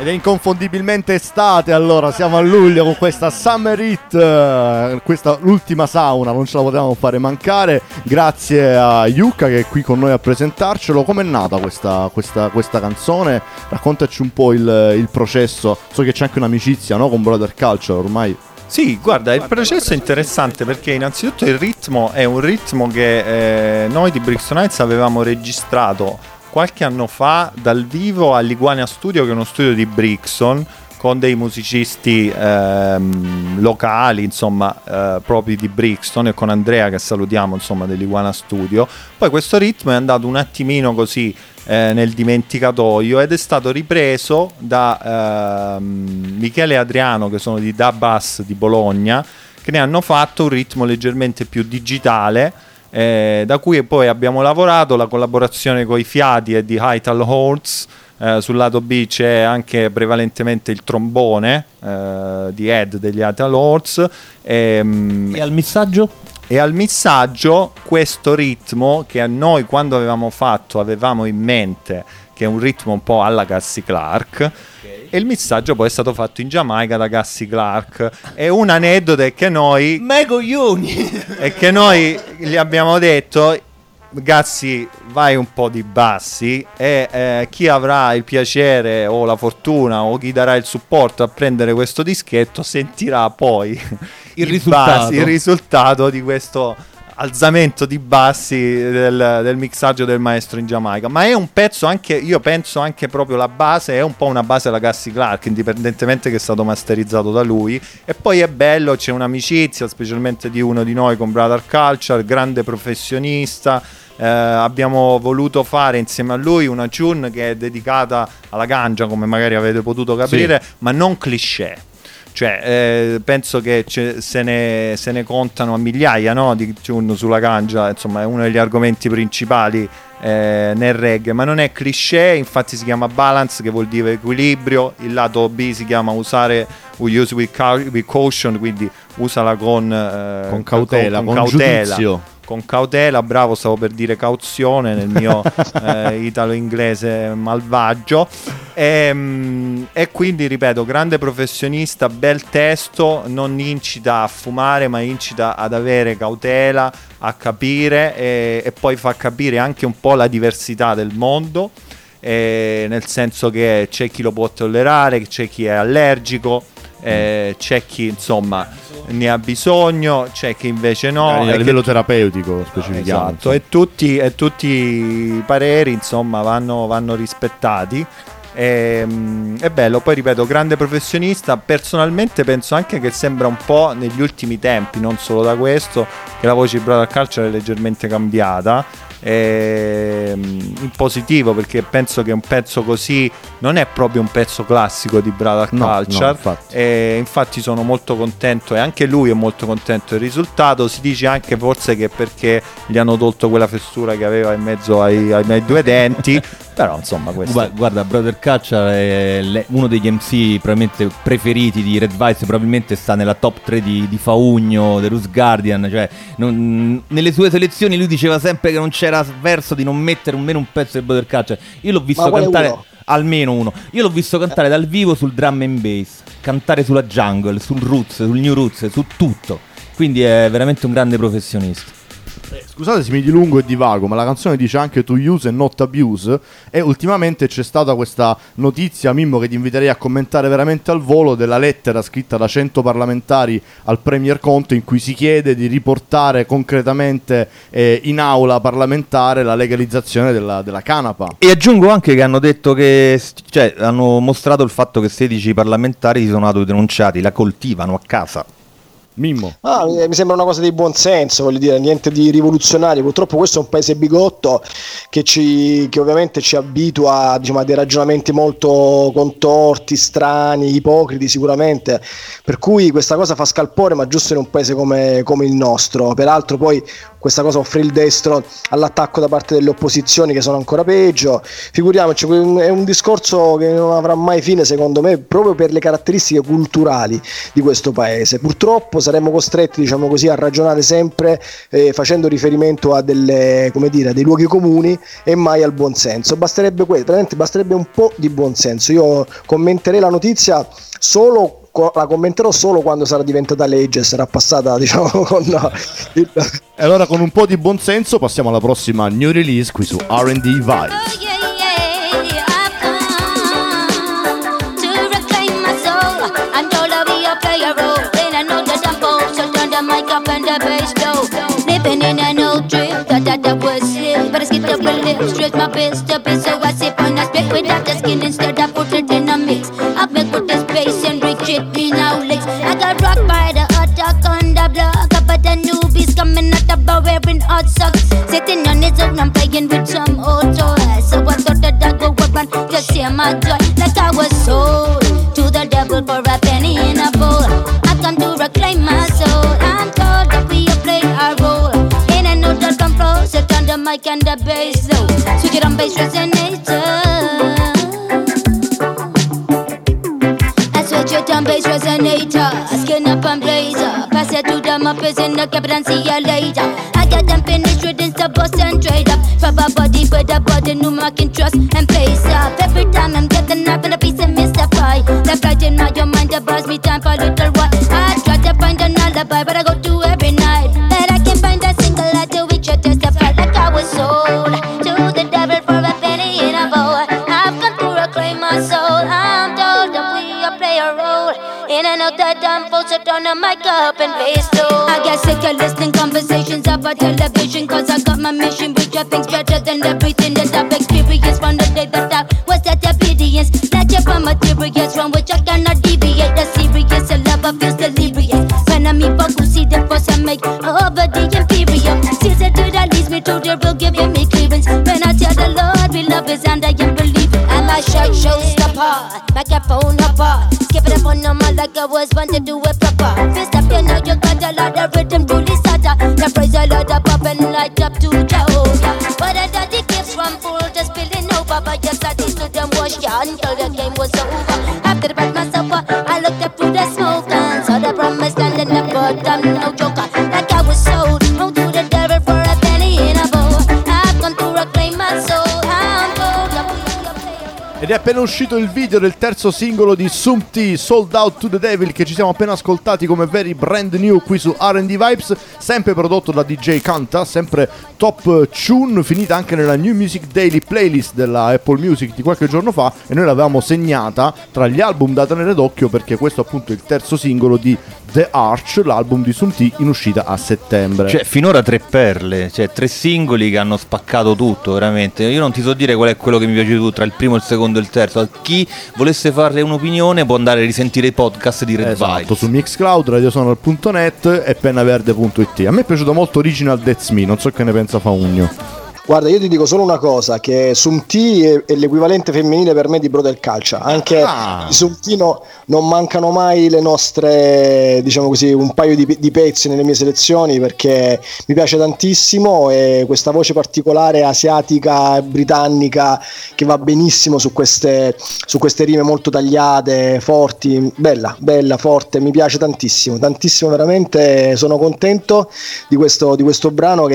Speaker 4: Ed è inconfondibilmente estate, allora siamo a luglio con questa Summer Hit, questa l'ultima sauna, non ce la potevamo fare mancare, grazie a Yuka che è qui con noi a presentarcelo. Com'è nata questa canzone? Raccontaci un po' il processo, so che c'è anche un'amicizia, no, con Brother Culture ormai.
Speaker 6: Sì, guarda, il processo è interessante perché innanzitutto il ritmo è un ritmo che noi di Brixton Heights avevamo registrato qualche anno fa dal vivo all'Iguana Studio, che è uno studio di Brixton, con dei musicisti locali, insomma, propri di Brixton, e con Andrea, che salutiamo, insomma, dell'Iguana Studio. Poi questo ritmo è andato un attimino così nel dimenticatoio ed è stato ripreso da Michele e Adriano, che sono di Da Bass di Bologna, che ne hanno fatto un ritmo leggermente più digitale, da cui poi abbiamo lavorato la collaborazione con i fiati e di Hightal Horns. Sul lato B c'è anche prevalentemente il trombone di Ed degli Hightal Horns,
Speaker 5: e al missaggio?
Speaker 6: E al missaggio questo ritmo che a noi, quando avevamo in mente che è un ritmo un po' alla Cassie Clark, e il missaggio poi è stato fatto in Giamaica da Cassie Clark. E un aneddoto è che noi gli abbiamo detto: Gassi, vai un po' di bassi, e chi avrà il piacere o la fortuna o chi darà il supporto a prendere questo dischetto sentirà poi il risultato di questo alzamento di bassi del mixaggio del maestro in Giamaica. Ma è un pezzo anche, io penso anche proprio la base è un po' una base alla Cassie Clark, indipendentemente che è stato masterizzato da lui. E poi è bello, c'è un'amicizia specialmente di uno di noi con Brother Culture, grande professionista. Abbiamo voluto fare insieme a lui una tune che è dedicata alla ganja, come magari avete potuto capire, sì, ma non cliché. Cioè, penso che se ne contano a migliaia, no, di tune sulla ganja, insomma è uno degli argomenti principali nel reggae, ma non è cliché, infatti si chiama balance, che vuol dire equilibrio. Il lato B si chiama use with caution, quindi usala con cautela, con cautela, bravo, stavo per dire cauzione nel mio italo-inglese malvagio. E quindi, ripeto, grande professionista, bel testo, non incita a fumare, ma incita ad avere cautela, a capire, e poi fa capire anche un po' la diversità del mondo, nel senso che c'è chi lo può tollerare, c'è chi è allergico, c'è chi insomma ne ha bisogno, c'è chi invece no,
Speaker 4: a livello terapeutico specifichiamo.
Speaker 6: Esatto, e tutti i pareri insomma vanno rispettati. È bello. Poi ripeto, grande professionista. Personalmente penso anche che sembra un po' negli ultimi tempi, non solo da questo, che la voce di Brother Culture è leggermente cambiata, in positivo, perché penso che un pezzo così non è proprio un pezzo classico di Brother Culture, no, infatti sono molto contento, e anche lui è molto contento del risultato. Si dice anche forse che perché gli hanno tolto quella fessura che aveva in mezzo ai miei due denti. Però insomma questo...
Speaker 5: Guarda, Brother Culture è uno degli MC probabilmente preferiti di Red Vice, probabilmente sta nella top 3 di Faugno, The Rus Guardian, cioè nelle sue selezioni lui diceva sempre che non c'era verso di non mettere almeno un pezzo di Brother Culture. Io l'ho visto cantare almeno uno. Io l'ho visto cantare dal vivo sul drum and bass, cantare sulla jungle, sul roots, sul new roots, su tutto. Quindi è veramente un grande professionista.
Speaker 4: Scusate se mi dilungo e divago, ma la canzone dice anche to use and not abuse, e ultimamente c'è stata questa notizia, Mimmo, che ti inviterei a commentare veramente al volo, della lettera scritta da 100 parlamentari al Premier Conte in cui si chiede di riportare concretamente in aula parlamentare la legalizzazione della canapa.
Speaker 5: E aggiungo anche che hanno detto che, cioè, hanno mostrato il fatto che 16 parlamentari si sono autodenunciati, la coltivano a casa.
Speaker 4: Mimmo.
Speaker 2: Mi sembra una cosa di buon senso, voglio dire, niente di rivoluzionario. Purtroppo questo è un paese bigotto che ovviamente ci abitua, diciamo, a dei ragionamenti molto contorti, strani, ipocriti sicuramente, per cui questa cosa fa scalpore, ma giusto in un paese come il nostro. Peraltro poi questa cosa offre il destro all'attacco da parte delle opposizioni, che sono ancora peggio. Figuriamoci, è un discorso che non avrà mai fine, secondo me, proprio per le caratteristiche culturali di questo paese. Purtroppo saremmo costretti, diciamo così, a ragionare sempre facendo riferimento a dei luoghi comuni e mai al buonsenso. Basterebbe un po' di buonsenso. Io commenterei la notizia la commenterò solo quando sarà diventata legge, sarà passata, diciamo,
Speaker 4: E allora, con un po' di buonsenso, passiamo alla prossima new release qui su R&D Vibes.
Speaker 11: Living in an old drip, that was slick. But I skipped up my lips, stretch my best up, and so I sip on that spit without the skin. Instead I put it in a mix. I make with the space and reach it, me now licks. I got rocked by the attack on the block. But the newbies coming out the bar wearing hot socks. Sitting on his own, I'm playing with some old toys. So I thought that I'd go up and just share my joy. Like I was sold to the devil for a penny in a bowl. I come to reclaim my soul. I'm told that we play our role. And I know that I'm pro, set on the mic and the bass low. Switch it on bass resonator. I switch it on bass resonator. Skin up and blazer. Pass it to the muppets in the cabin and see ya later. I got them finished with the bust and trade up. Trap a body with a body, no I can trust and place up. Every time I'm getting up in a piece of Mr. Pie. The flight in my mind that buys me time for a little while. I try to find an alibi, but I go to every night. But I can find a single light to which I testify. Like I was sold to the devil for a penny in a bowl. I've come to reclaim my soul. I'm told that we all play a role. And I know that I'm full, so turn the mic up and bass low. I get sick of listening conversations about television, cause I got my mission, which I think's better than everything that I've experienced from the day that I was at obedience. Not just from materials from which I cannot deviate. The serious love of feels delirious. When I meet folk who see the force I make over the imperium. Caesar to that leads me to the real, giving me clearance. When I tell the Lord we love is and I am believing. And my shirt shows the part, microphone apart. Skip it up on normal like I was born to do it proper. First up, you know you got a lot of rhythm, truly starter. The praise a lot of pop and light up to Jehovah. But I got the gifts from full to spilling over. But yes, I did to them wash ya until the game was over. After the back myself, I looked up through the smoke and saw the promised land in the bottom, no joker. Like I was sold, wrong to the devil for a penny in a bowl. I've come to reclaim my soul. I'm told that we are playing.
Speaker 4: Ed è appena uscito il video del terzo singolo di Sum T, Sold Out to the Devil, che ci siamo appena ascoltati come veri brand new qui su R&D Vibes, sempre prodotto da DJ Kanta, sempre top tune, finita anche nella New Music Daily playlist della Apple Music di qualche giorno fa, e noi l'avevamo segnata tra gli album da tenere d'occhio perché questo è appunto il terzo singolo di The Arch, l'album di Sum T in uscita a settembre.
Speaker 5: Cioè, finora 3 perle, cioè 3 singoli che hanno spaccato tutto, veramente. Io non ti so dire qual è quello che mi piace di più tra il primo, il secondo e il terzo. A chi volesse fare un'opinione può andare a risentire i podcast di Red Vibes
Speaker 4: su Mixcloud, radiosonal.net e pennaverde.it. A me è piaciuto molto Original That's Me, non so che ne pensa Faugno.
Speaker 2: Guarda, io ti dico solo una cosa, che Sum T è l'equivalente femminile per me di Brother Calcia. Anche di Sum T non mancano mai le nostre, diciamo così, un paio di pezzi nelle mie selezioni, perché mi piace tantissimo, e questa voce particolare asiatica, britannica, che va benissimo su queste rime molto tagliate, forti, bella, forte, mi piace tantissimo veramente. Sono contento di questo brano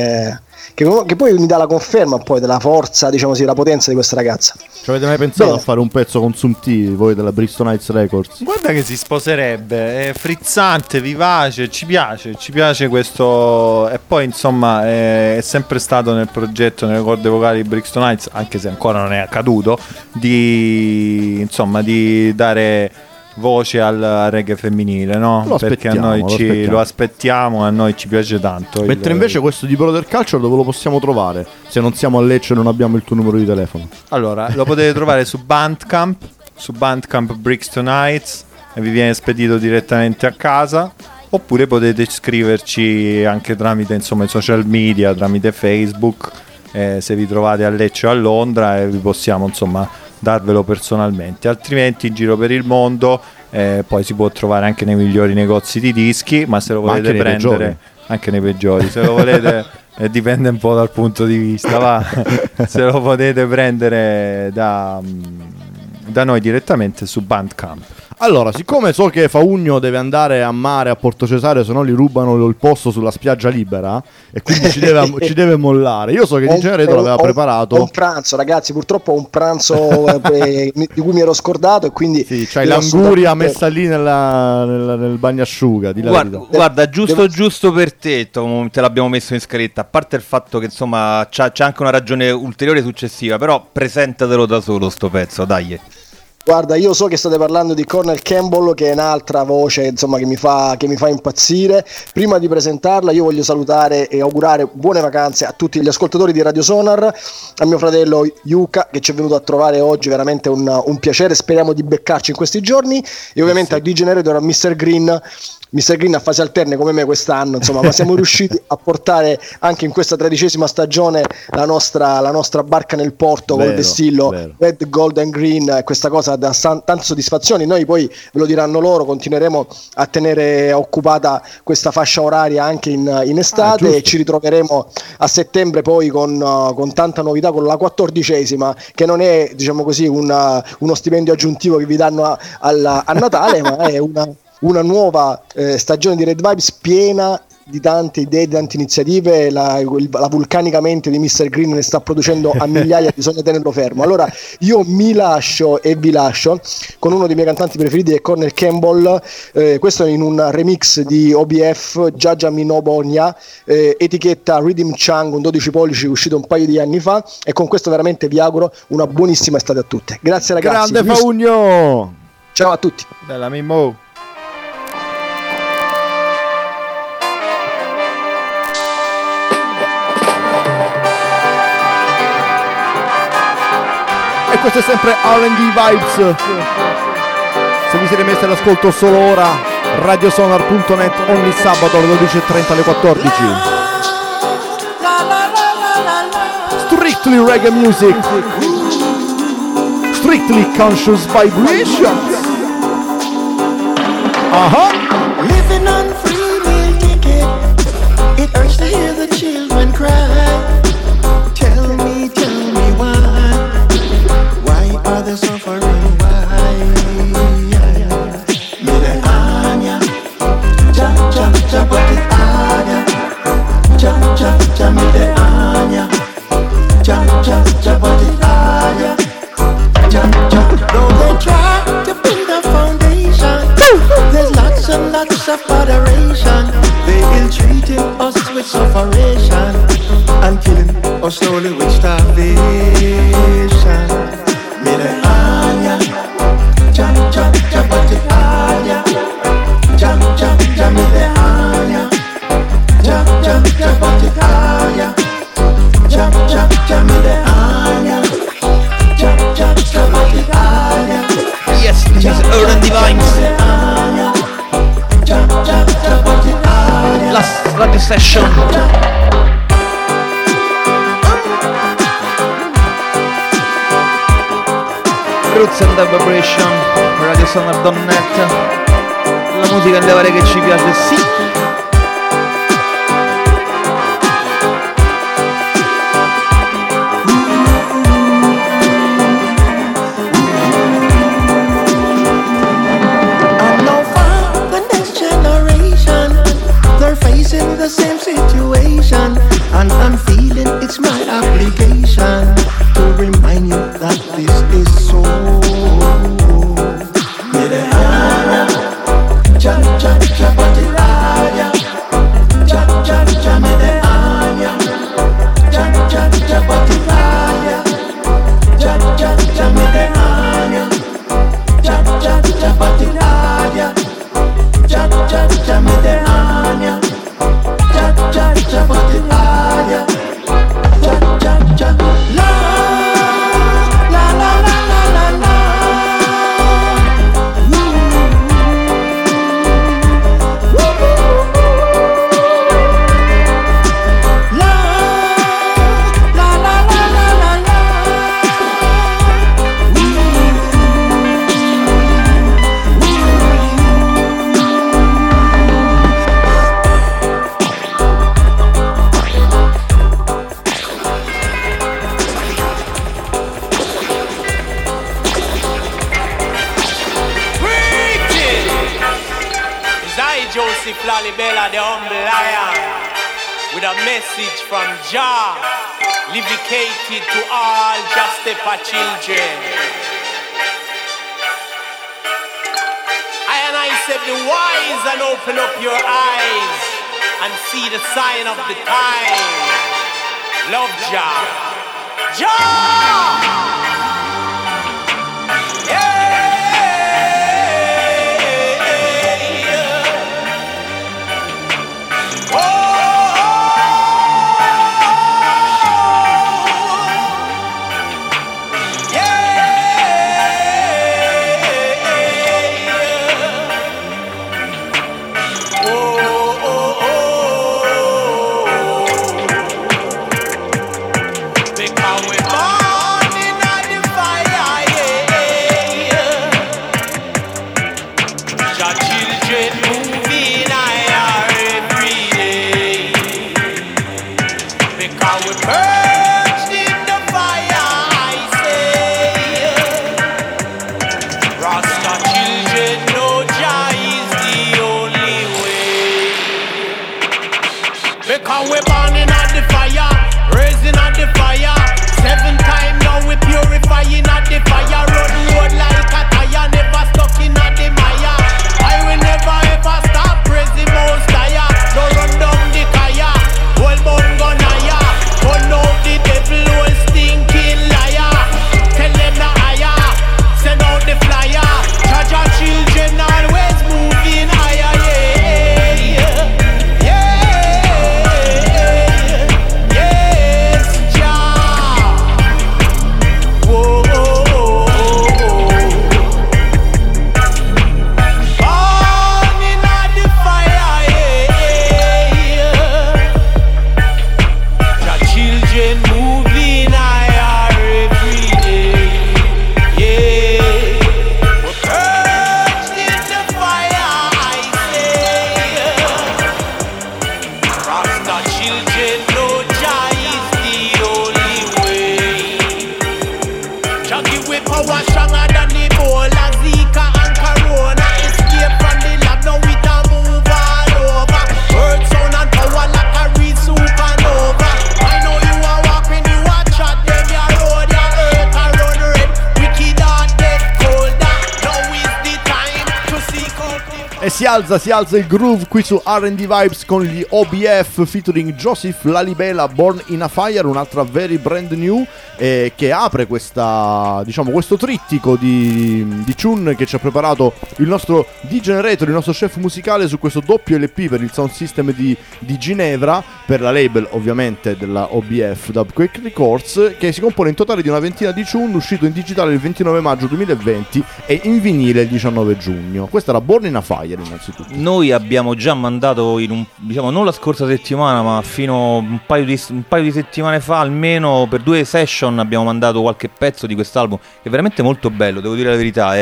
Speaker 2: che poi mi dà la conferma poi della forza, diciamo così, la potenza di questa ragazza.
Speaker 4: Ci avete mai pensato a fare un pezzo con Sum T, voi della Bristol Nights Records?
Speaker 6: Guarda che si sposerebbe, è frizzante, vivace, ci piace questo, e poi insomma è sempre stato nel progetto, nelle corde vocali di Bristol Nights, anche se ancora non è accaduto, di dare voce al reggae femminile, no? Perché a noi lo aspettiamo, a noi ci piace tanto.
Speaker 4: Mentre invece questo di Brother Culture dove lo possiamo trovare? Se non siamo a Lecce e non abbiamo il tuo numero di telefono.
Speaker 6: Allora, lo potete trovare su Bandcamp Brixton Nights, e vi viene spedito direttamente a casa, oppure potete scriverci anche tramite, insomma, i social media, tramite Facebook, se vi trovate a Lecce o a Londra, e vi possiamo, insomma, darvelo personalmente. Altrimenti in giro per il mondo poi si può trovare anche nei migliori negozi di dischi, ma se lo volete prendere anche nei peggiori, se lo volete, dipende un po' dal punto di vista, va. Se lo potete prendere da noi direttamente su Bandcamp.
Speaker 4: Allora, siccome so che Faugno deve andare a mare a Porto Cesareo, se no gli rubano il posto sulla spiaggia libera e quindi ci deve mollare. Io so che DJ Redo l'aveva preparato.
Speaker 2: Un pranzo, ragazzi, purtroppo ho un pranzo di cui mi ero scordato e quindi
Speaker 4: sì, c'hai l'anguria messa lì nel bagnasciuga.
Speaker 5: Guarda, giusto per te l'abbiamo messo in scaletta, a parte il fatto che insomma c'è anche una ragione ulteriore successiva, però presentatelo da solo sto pezzo, dai.
Speaker 2: Guarda, io so che state parlando di Cornel Campbell, che è un'altra voce, insomma, che mi fa impazzire. Prima di presentarla io voglio salutare e augurare buone vacanze a tutti gli ascoltatori di Radio Sonar, a mio fratello Yuka che ci è venuto a trovare oggi, veramente un piacere, speriamo di beccarci in questi giorni, e ovviamente a DJ Generator, a Mr. Green a fasi alterne come me quest'anno, insomma, ma siamo riusciti a portare anche in questa 13ª stagione la nostra barca nel porto col vessillo Red, Gold and Green, questa cosa dà tante soddisfazioni. Noi poi, ve lo diranno loro, continueremo a tenere occupata questa fascia oraria anche in estate, e ci ritroveremo a settembre poi con tanta novità, con la 14ª, che non è, diciamo così, uno stipendio aggiuntivo che vi danno a Natale, ma è una nuova stagione di Red Vibes piena di tante idee, di tante iniziative. La vulcanicamente di Mr. Green ne sta producendo a migliaia, bisogna tenerlo fermo. Allora io mi lascio e vi lascio con uno dei miei cantanti preferiti, che è Cornel Campbell, questo in un remix di OBF, Jaja Minobonia, etichetta Rhythm Chang, un 12 pollici uscito un paio di anni fa, e con questo veramente vi auguro una buonissima estate a tutti. Grazie ragazzi.
Speaker 4: Grande Faugno!
Speaker 2: Ciao a tutti.
Speaker 6: Bella Mimmo.
Speaker 4: E questo è sempre R&D Vibes. Se vi siete messi all'ascolto solo ora, radiosonar.net ogni sabato alle 12:30 alle 14. Strictly reggae music, strictly conscious vibrations.
Speaker 12: Living on free meal ticket, it hurts to hear the children cry. Tell me why are they suffering? Why? Mire Anya, ja bati Anya, ja mire Anya, ja bati Anya, Though they try to build a foundation, there's lots and lots of adoration. They ill-treating us with sufferation and killing us slowly with starvation. Mire Anya, ja bati Anya, ja mire Anya, ja bati Anya, ja mire Anya, ja bati Anya.
Speaker 5: Yes, this is R&D Vibes. Last radio session. Roots and the Vibration, radiosonar.net. La musica in levare che ci piace, sì.
Speaker 12: Facing the same situation, and I'm feeling it's my obligation to remind you that this is so. Mire Anya, ja bati Anya, ja mire Anya, ja bati Anya, ja mire Anya, ja bati Anya, ja mire Anya.
Speaker 13: Rockefeller, the humble lion, with a message from Jah, levicated to all Justepa children. I said, be wise and open up your eyes and see the sign of the time. Love Jah. Jah!
Speaker 4: Si alza il groove qui su R&D Vibes con gli OBF featuring Joseph Lalibela, Born in a Fire, un'altra very brand new che apre questa, diciamo, questo trittico di tune che ci ha preparato il nostro D-Generator, il nostro chef musicale, su questo doppio LP per il sound system di Ginevra, per la label ovviamente della OBF Dubquake Records, che si compone in totale di una ventina di tune, uscito in digitale il 29 maggio 2020 e in vinile il 19 giugno. Questa era Born in a Fire. Innanzitutto
Speaker 5: noi abbiamo già mandato diciamo non la scorsa settimana, ma fino un paio di settimane fa almeno, per 2 session abbiamo mandato qualche pezzo di quest'album che è veramente molto bello, devo dire la verità.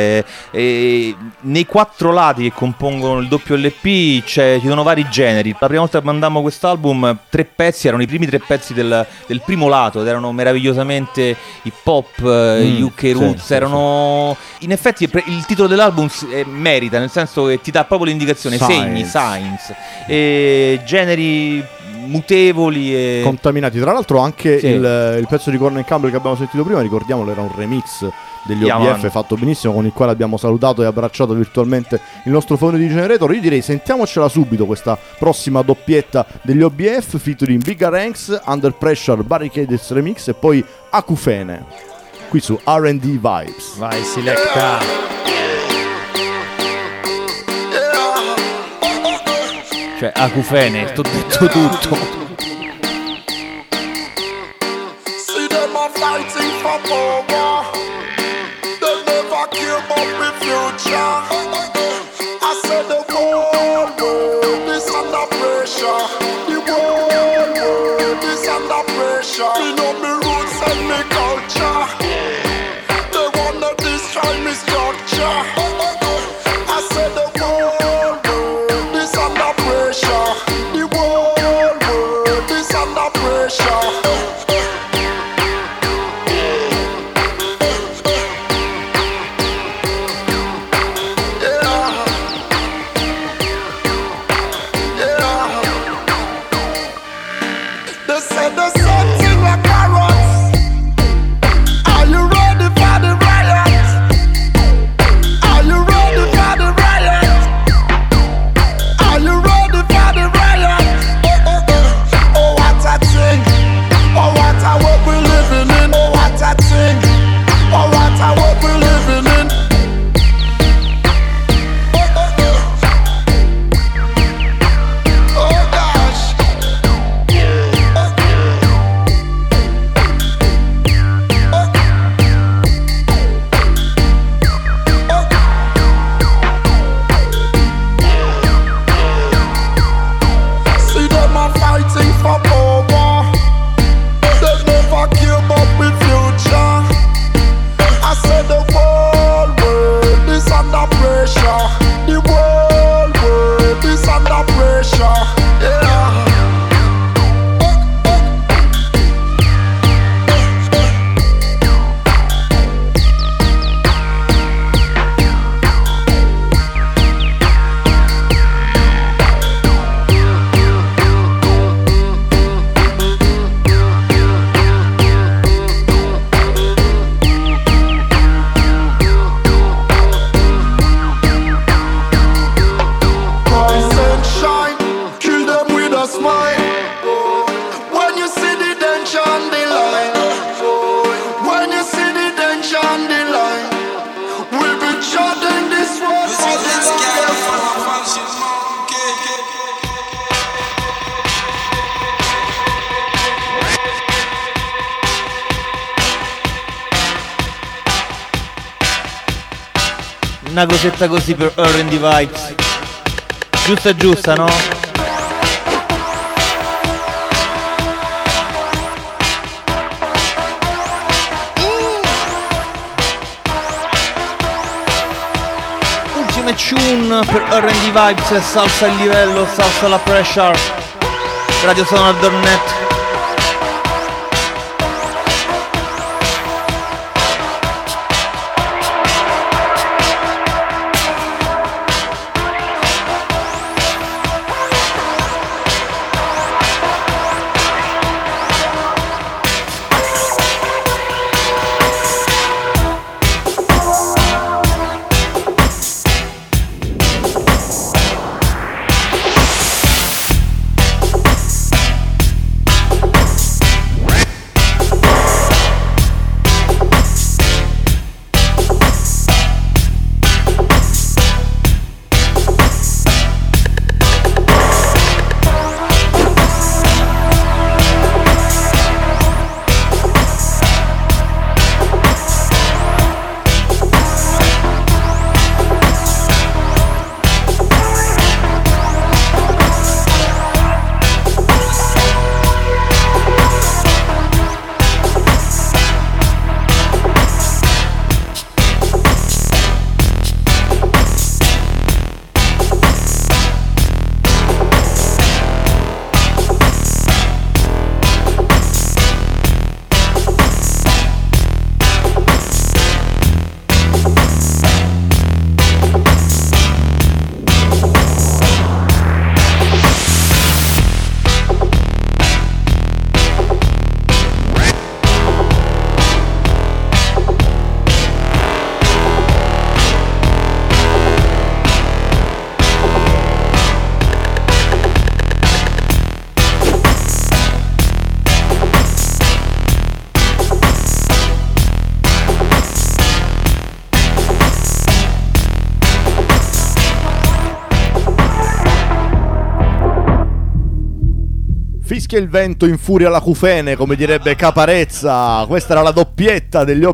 Speaker 5: E nei 4 lati che compongono il doppio LP ci sono vari generi. La prima volta che mandammo quest'album 3 pezzi erano i primi 3 pezzi del primo lato ed erano meravigliosamente hip hop, UK roots, erano in effetti il titolo dell'album merita, nel senso che ti dà proprio l'indicazione, segni, signs, generi mutevoli e
Speaker 4: contaminati. Tra l'altro anche il pezzo di Corner Campbell che abbiamo sentito prima, ricordiamolo, era un remix degli OBF fatto benissimo, con il quale abbiamo salutato e abbracciato virtualmente il nostro phone di Generator. Io direi sentiamocela subito questa prossima doppietta degli OBF featuring Bigger Ranks, Under Pressure, Barricades Remix e poi Akufene qui su R&D Vibes.
Speaker 6: Vai Selecta.
Speaker 5: Cioè, Akufene, t'ho detto tutto.
Speaker 14: See them are fighting for power. They never care about the future. I said the whole world is under pressure. The whole world is under pressure. You know me roots and me culture. They wanna destroy me structure. I said the whole world is under pressure. The whole world is under pressure. Yeah. a smile. When you see the danger on the line, when you see the danger on the line, we'll be treading this road for the longest.
Speaker 5: Una cosetta così per R&D Vibes. Giusta giusta, no? Ultime tune per R&D Vibes, salsa il livello, salsa la pressure. RadioSonar.net.
Speaker 4: Fischia il vento, infuria la cufene, come direbbe Caparezza. Questa era la doppietta degli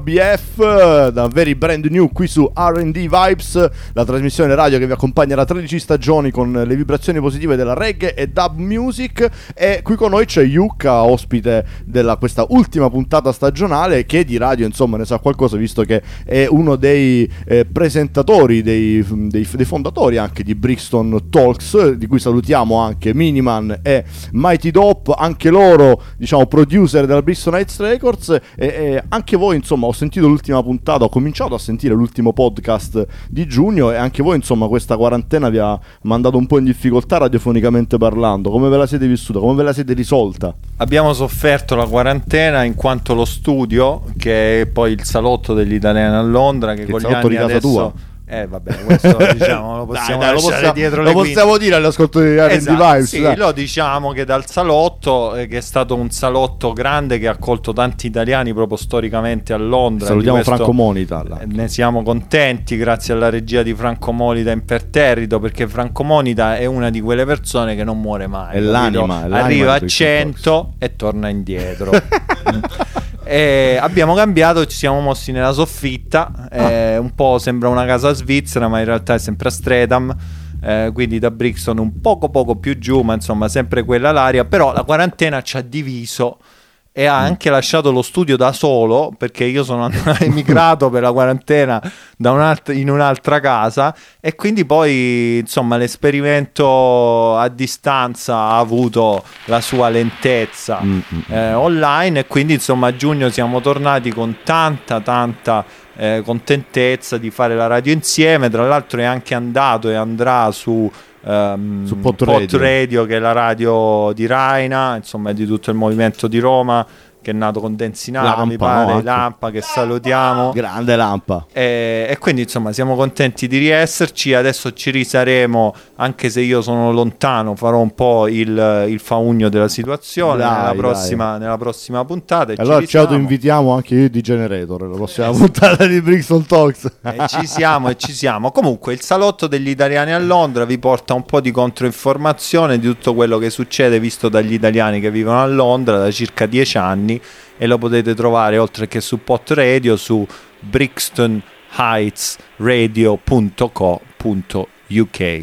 Speaker 4: OBF, da Very Brand New qui su R&D Vibes, la trasmissione radio che vi accompagna da 13 stagioni con le vibrazioni positive della reggae e dub music. E qui con noi c'è Yuka, ospite della questa ultima puntata stagionale, che di radio insomma ne sa qualcosa, visto che è uno dei presentatori, dei fondatori anche di Brixton Talks, di cui salutiamo anche Miniman e Mighty Dope, anche loro diciamo producer della Brixton Heights Records. E anche voi insomma, ho sentito l'ultima puntata, ho cominciato a sentire l'ultimo podcast di giugno, e anche voi insomma questa quarantena vi ha mandato un po' in difficoltà radiofonicamente parlando. Come ve la siete vissuta? Come ve la siete risolta?
Speaker 6: Abbiamo sofferto la quarantena in quanto lo studio, che è poi il salotto degli italiani a Londra, che con gli anni
Speaker 4: di casa
Speaker 6: adesso...
Speaker 4: tua.
Speaker 6: Vabbè, questo diciamo lo possiamo lasciare dietro le
Speaker 4: lo possiamo dire all'ascolto di R&D Vibes.
Speaker 6: Sì, lo diciamo che dal salotto, che è stato un salotto grande che ha accolto tanti italiani proprio storicamente a Londra.
Speaker 4: Salutiamo Franco Monita.
Speaker 6: Ne siamo contenti, grazie alla regia di Franco Monita imperterrito, perché Franco Monita è una di quelle persone che non muore mai.
Speaker 4: È l'anima
Speaker 6: arriva a 100 e torna indietro. Abbiamo cambiato, ci siamo mossi nella soffitta, un po' sembra una casa svizzera, ma in realtà è sempre a Streatham, quindi da Brixton un poco più giù, ma insomma sempre quella l'aria. Però la quarantena ci ha diviso e ha anche lasciato lo studio da solo, perché io sono emigrato per la quarantena in un'altra casa, e quindi poi insomma l'esperimento a distanza ha avuto la sua lentezza online, e quindi insomma a giugno siamo tornati con tanta contentezza di fare la radio insieme. Tra l'altro è anche andato e andrà su Pot Radio, che è la radio di Raina, insomma di tutto il movimento di Roma, che è nato con Densinaro,
Speaker 4: Lampa,
Speaker 6: mi pare,
Speaker 4: no?
Speaker 6: Lampa, che salutiamo.
Speaker 4: Grande Lampa.
Speaker 6: E quindi insomma siamo contenti di riesserci. Adesso ci risaremo, anche se io sono lontano, farò un po' il faugno della situazione nella prossima puntata.
Speaker 4: Allora ci autoinvitiamo anche io di Generator la prossima puntata di Brixton Talks.
Speaker 6: Ci siamo. Comunque il salotto degli italiani a Londra vi porta un po' di controinformazione di tutto quello che succede visto dagli italiani che vivono a Londra da circa 10 anni, e lo potete trovare oltre che su Pot Radio su brixtonheightsradio.co.uk.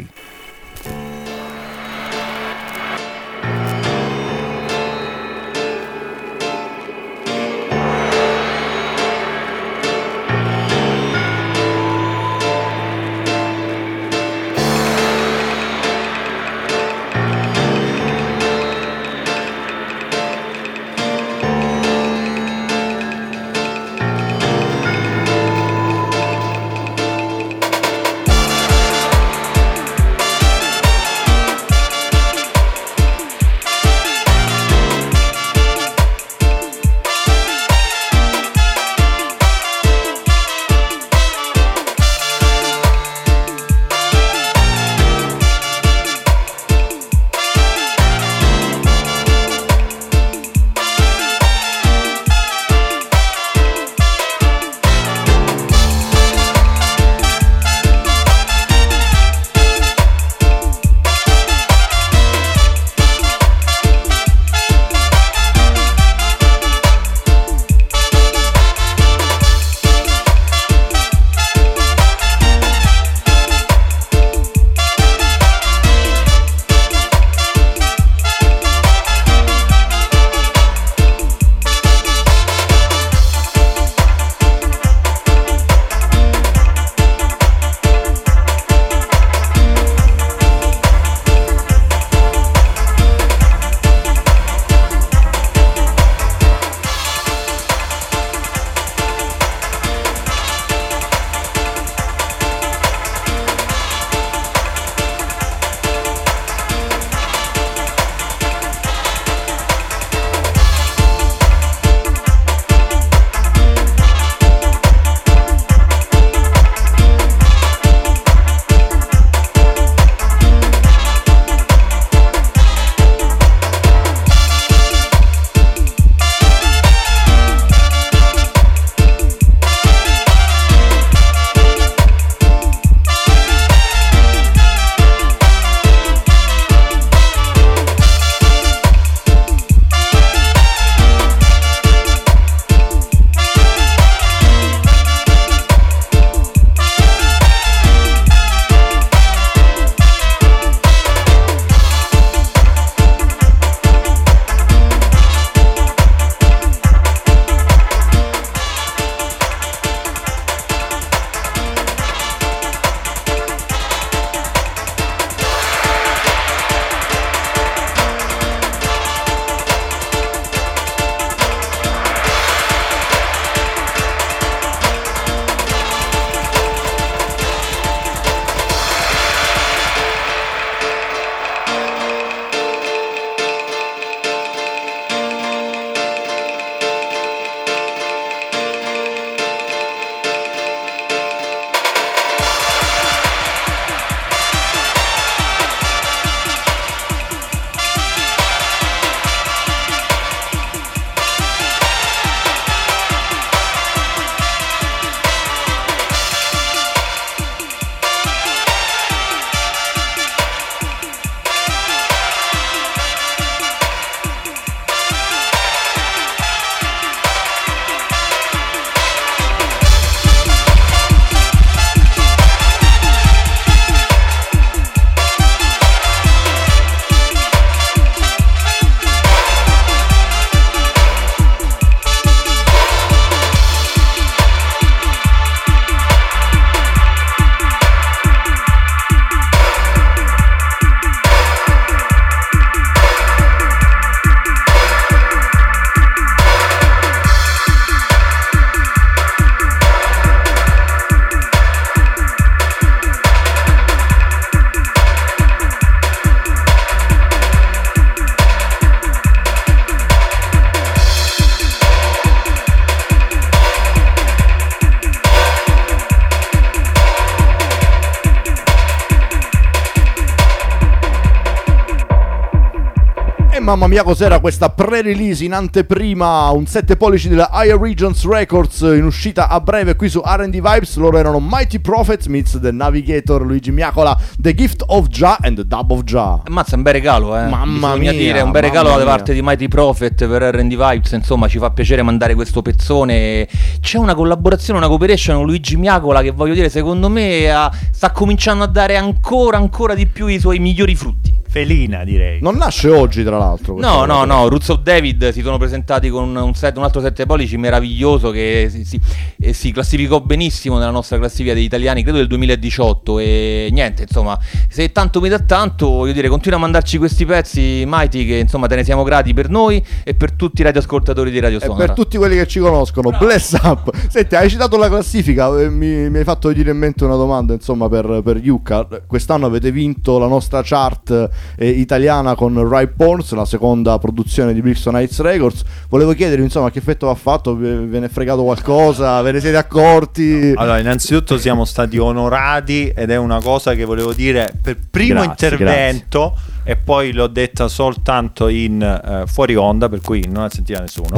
Speaker 4: E mamma mia cos'era questa pre-release in anteprima, un 7 pollici della Higher Regions Records in uscita a breve qui su R&D Vibes. Loro erano Mighty Prophets meets The Navigator, Luigi Miacola, The Gift of Jah and The Dub of Jah.
Speaker 5: Ammazza, un bel regalo,
Speaker 4: Mamma
Speaker 5: bisogna
Speaker 4: mia,
Speaker 5: dire, un bel regalo da
Speaker 4: mia.
Speaker 5: parte di Mighty Prophet per R&D Vibes, insomma ci fa piacere mandare questo pezzone. C'è una collaborazione, una cooperation con Luigi Miacola che voglio dire, secondo me sta cominciando a dare ancora di più i suoi migliori frutti.
Speaker 6: Felina, direi.
Speaker 4: Non nasce oggi, tra l'altro.
Speaker 5: No, Roots of David si sono presentati con un altro 7 pollici meraviglioso che si classificò benissimo nella nostra classifica degli italiani, credo del 2018. E niente, insomma, se tanto mi dà tanto, voglio dire, continua a mandarci questi pezzi, Mighty, che insomma te ne siamo grati per noi e per tutti i radioascoltatori di Radio Sonora.
Speaker 4: E per tutti quelli che ci conoscono. Bravo. Bless up. Senti, hai citato la classifica, mi hai fatto venire in mente una domanda, insomma, per Yucca. Quest'anno avete vinto la nostra chart italiana con Ripe Porns, la seconda produzione di Brixton Heights Records. Volevo chiedervi, insomma, che effetto ha fatto, ve ne è fregato qualcosa, ve ne siete accorti?
Speaker 6: Allora, innanzitutto siamo stati onorati ed è una cosa che volevo dire per primo intervento. Grazie. E poi l'ho detta soltanto in fuori onda, per cui non la sentiva nessuno.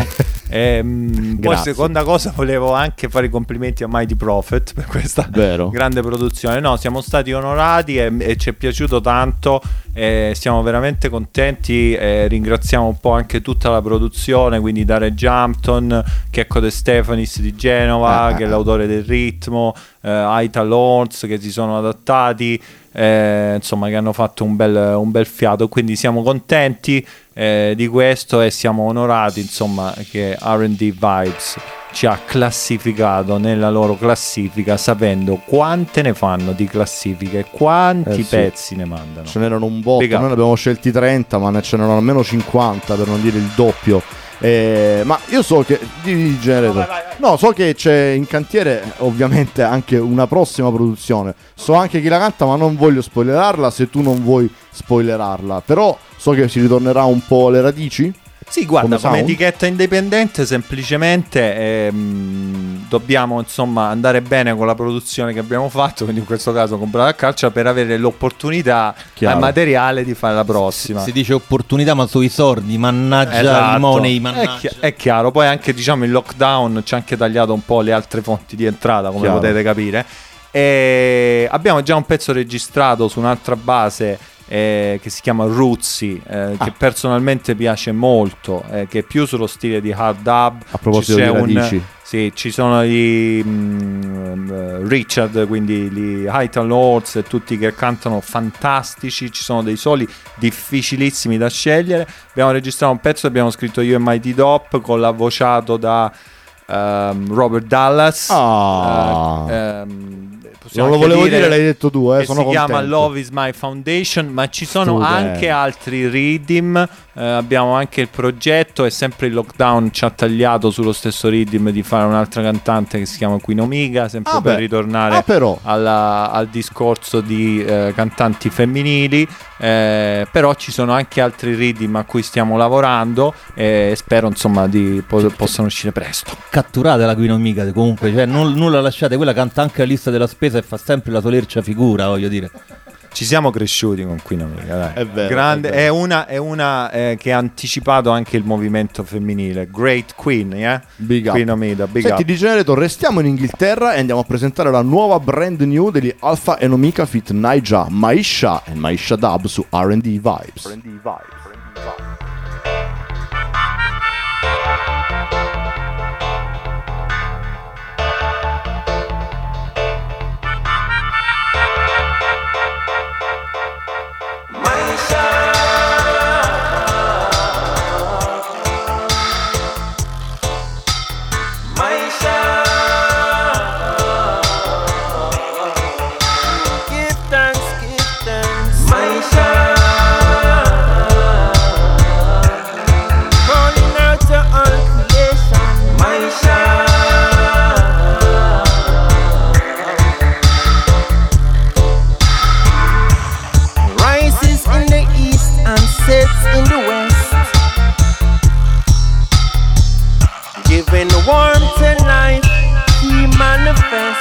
Speaker 6: Poi seconda cosa, volevo anche fare i complimenti a Mighty Prophet per questa grande produzione. No, siamo stati onorati e ci è piaciuto tanto, siamo veramente contenti, ringraziamo un po' anche tutta la produzione, quindi Dare Jumpton, Checco De Stefanis di Genova, che è l'autore del ritmo, Aita Lords, che si sono adattati, insomma, che hanno fatto un bel fiato, quindi siamo contenti di questo e siamo onorati, insomma, che R&D Vibes ci ha classificato nella loro classifica, sapendo quante ne fanno di classifiche, quanti pezzi ne mandano.
Speaker 4: Ce n'erano un botto, noi ne abbiamo scelti 30, ma ce n'erano almeno 50, per non dire il doppio. Ma io so che so che c'è in cantiere ovviamente anche una prossima produzione. So anche chi la canta, ma non voglio spoilerarla se tu non vuoi spoilerarla. Però so che si ritornerà un po' alle radici.
Speaker 6: Sì, guarda, come etichetta indipendente semplicemente dobbiamo, insomma, andare bene con la produzione che abbiamo fatto, quindi in questo caso comprare a calcia, per avere l'opportunità materiale di fare la prossima.
Speaker 5: Si dice opportunità, ma sui sordi, mannaggia il money, mannaggia.
Speaker 6: È chiaro, poi anche, diciamo, il lockdown ci ha anche tagliato un po' le altre fonti di entrata, come potete capire. E abbiamo già un pezzo registrato su un'altra base che si chiama Rootsy, che personalmente piace molto, che è più sullo stile di hard dub.
Speaker 4: A proposito di radici,
Speaker 6: sì, ci sono i Richard, quindi gli Hightown Lords e tutti che cantano fantastici. Ci sono dei soli difficilissimi da scegliere. Abbiamo registrato un pezzo, abbiamo scritto io e Mighty Dop, con l'avvociato da Robert Dallas.
Speaker 4: Non lo volevo dire, l'hai detto tu, sono
Speaker 6: si
Speaker 4: contento.
Speaker 6: chiama Love Is My Foundation, ma ci sono anche altri rhythm, abbiamo anche il progetto, e sempre il lockdown ci ha tagliato sullo stesso rhythm di fare un'altra cantante che si chiama Queen Omega, sempre per ritornare al discorso di cantanti femminili, però ci sono anche altri rhythm a cui stiamo lavorando e spero, insomma, possano uscire presto.
Speaker 5: Catturate la Queen Omega, comunque, cioè nulla lasciate, quella canta anche la lista della spesa e fa sempre la solercia figura, voglio dire.
Speaker 6: Ci siamo cresciuti con Queen Omega, dai.
Speaker 4: È vero,
Speaker 6: grande, è una che ha anticipato anche il movimento femminile. Great Queen,
Speaker 4: Big
Speaker 6: Queen
Speaker 4: up.
Speaker 6: Omega, big
Speaker 4: Senti,
Speaker 6: up.
Speaker 4: di Generator, restiamo in Inghilterra e andiamo a presentare la nuova brand new degli Alpha and Omega feat Naija, Maisha e Maisha Dub su R&D Vibes.
Speaker 13: Giving warmth and life, he manifests.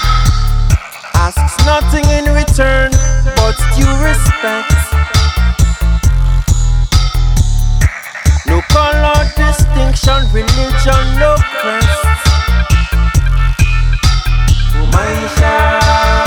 Speaker 13: Asks nothing in return, but due respect.
Speaker 3: rests. Maisha.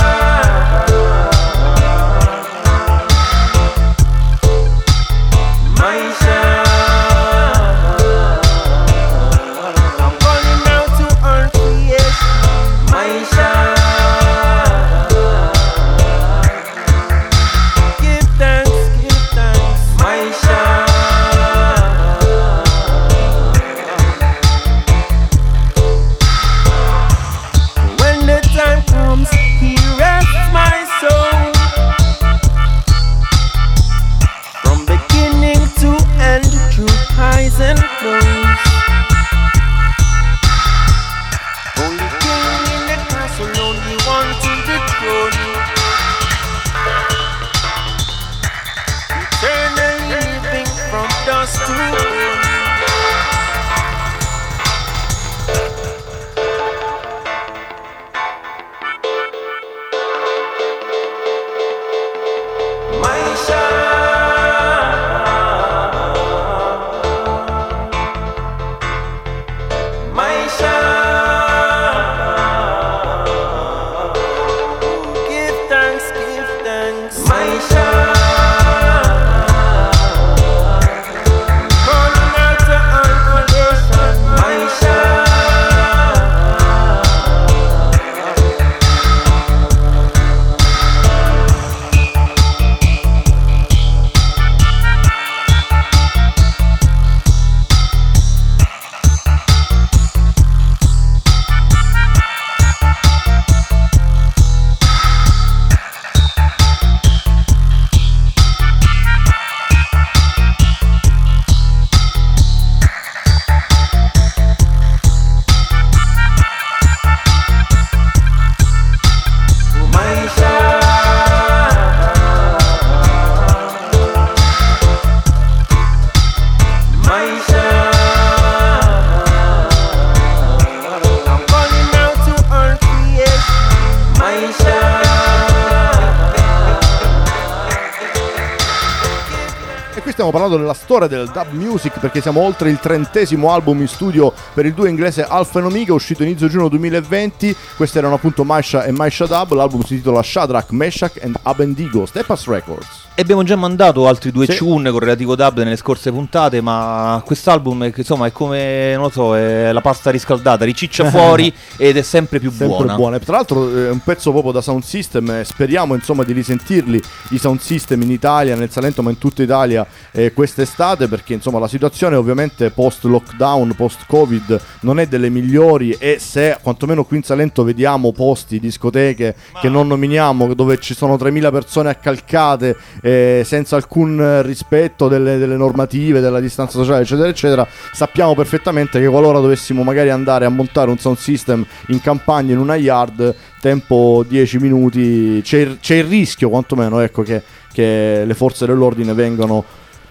Speaker 4: Stiamo parlando della storia del dub music perché siamo oltre il 30° album in studio per il duo inglese Alpha and Omega, uscito inizio giugno 2020. Questi erano appunto Maisha e Maisha Dub. L'album si intitola Shadrach, Meshach and Abednego, Steppas Records.
Speaker 5: E abbiamo già mandato altri due
Speaker 4: Sì.
Speaker 5: tune con relativo dub nelle scorse puntate, ma quest'album insomma è come, non lo so, è la pasta riscaldata, riciccia fuori ed è sempre più
Speaker 4: Sempre
Speaker 5: buona.
Speaker 4: E tra l'altro è un pezzo proprio da Sound System, speriamo insomma di risentirli i Sound System in Italia, nel Salento ma in tutta Italia quest'estate, perché insomma la situazione ovviamente post lockdown, post covid non è delle migliori, e se quantomeno qui in Salento vediamo posti, discoteche che non nominiamo, dove ci sono 3.000 persone accalcate senza alcun rispetto delle normative, della distanza sociale eccetera eccetera, sappiamo perfettamente che qualora dovessimo magari andare a montare un sound system in campagna in una yard, tempo 10 minuti, c'è il rischio quantomeno, ecco, che le forze dell'ordine vengano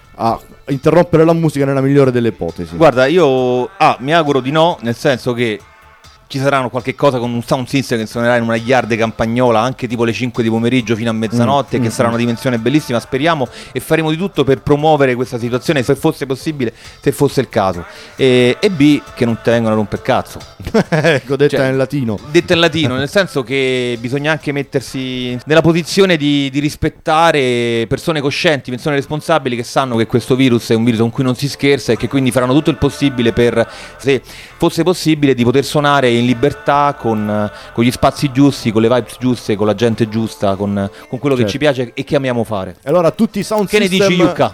Speaker 4: a interrompere la musica nella migliore delle ipotesi.
Speaker 5: Guarda, io mi auguro di no, nel senso che ci saranno qualche cosa con un sound system che suonerà in una yard campagnola anche tipo le 5 di pomeriggio fino a mezzanotte, che sarà una dimensione bellissima, speriamo, e faremo di tutto per promuovere questa situazione se fosse possibile, se fosse il caso, e B, che non te vengono a rompere cazzo.
Speaker 4: Ecco, detta in latino.
Speaker 5: Detta in latino, nel senso che bisogna anche mettersi nella posizione di rispettare persone coscienti, persone responsabili, che sanno che questo virus è un virus con cui non si scherza, e che quindi faranno tutto il possibile per, se fosse possibile, di poter suonare in libertà, con gli spazi giusti, con le vibes giuste, con la gente giusta, con quello che ci piace e che amiamo fare.
Speaker 4: E allora tutti i sound
Speaker 5: che
Speaker 4: system...
Speaker 5: ne dici, Yuka?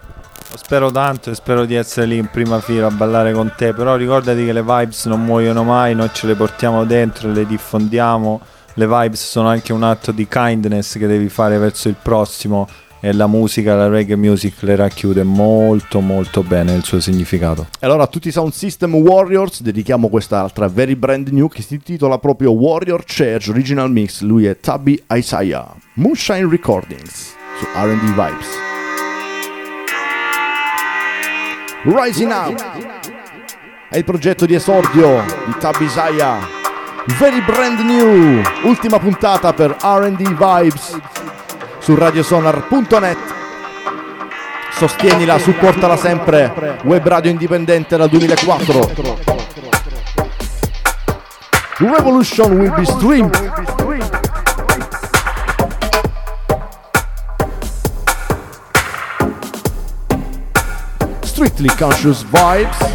Speaker 6: Spero tanto e spero di essere lì in prima fila a ballare con te, però ricordati che le vibes non muoiono mai, noi ce le portiamo dentro e le diffondiamo. Le vibes sono anche un atto di kindness che devi fare verso il prossimo, e la musica, la reggae music, le racchiude molto molto bene il suo significato.
Speaker 4: E allora a tutti i Sound System Warriors dedichiamo quest'altra very brand new che si intitola proprio Warrior Church Original Mix. Lui è Tabby Isaiah, Moonshine Recordings su R&D Vibes. Rising Up è il progetto di esordio di Tabby Isaiah, very brand new, ultima puntata per R&D Vibes su radiosonar.net. Sostienila, supportala sempre. Web radio indipendente dal 2004. Revolution will be streamed. Strictly Conscious Vibes.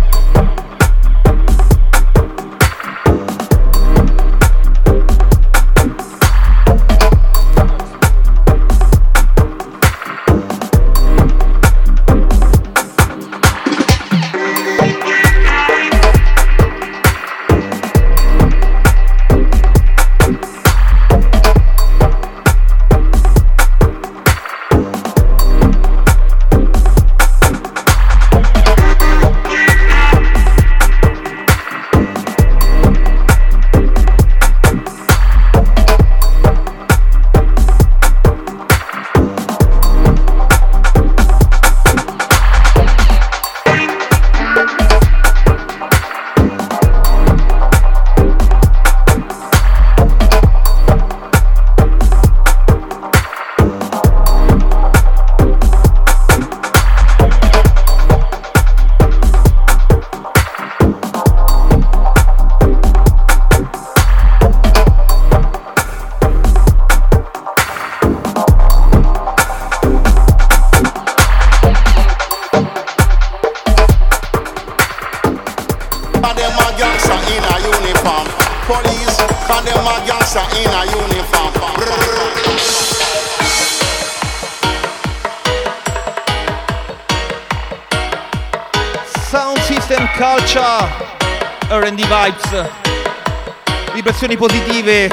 Speaker 5: R&D Vibes, vibrazioni positive.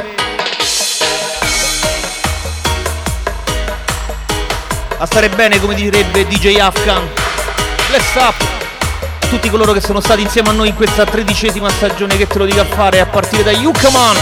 Speaker 5: A stare bene, come direbbe DJ Afghan. Bless up a tutti coloro che sono stati insieme a noi in questa 13ª stagione, che te lo dico a fare, a partire da Yukaman.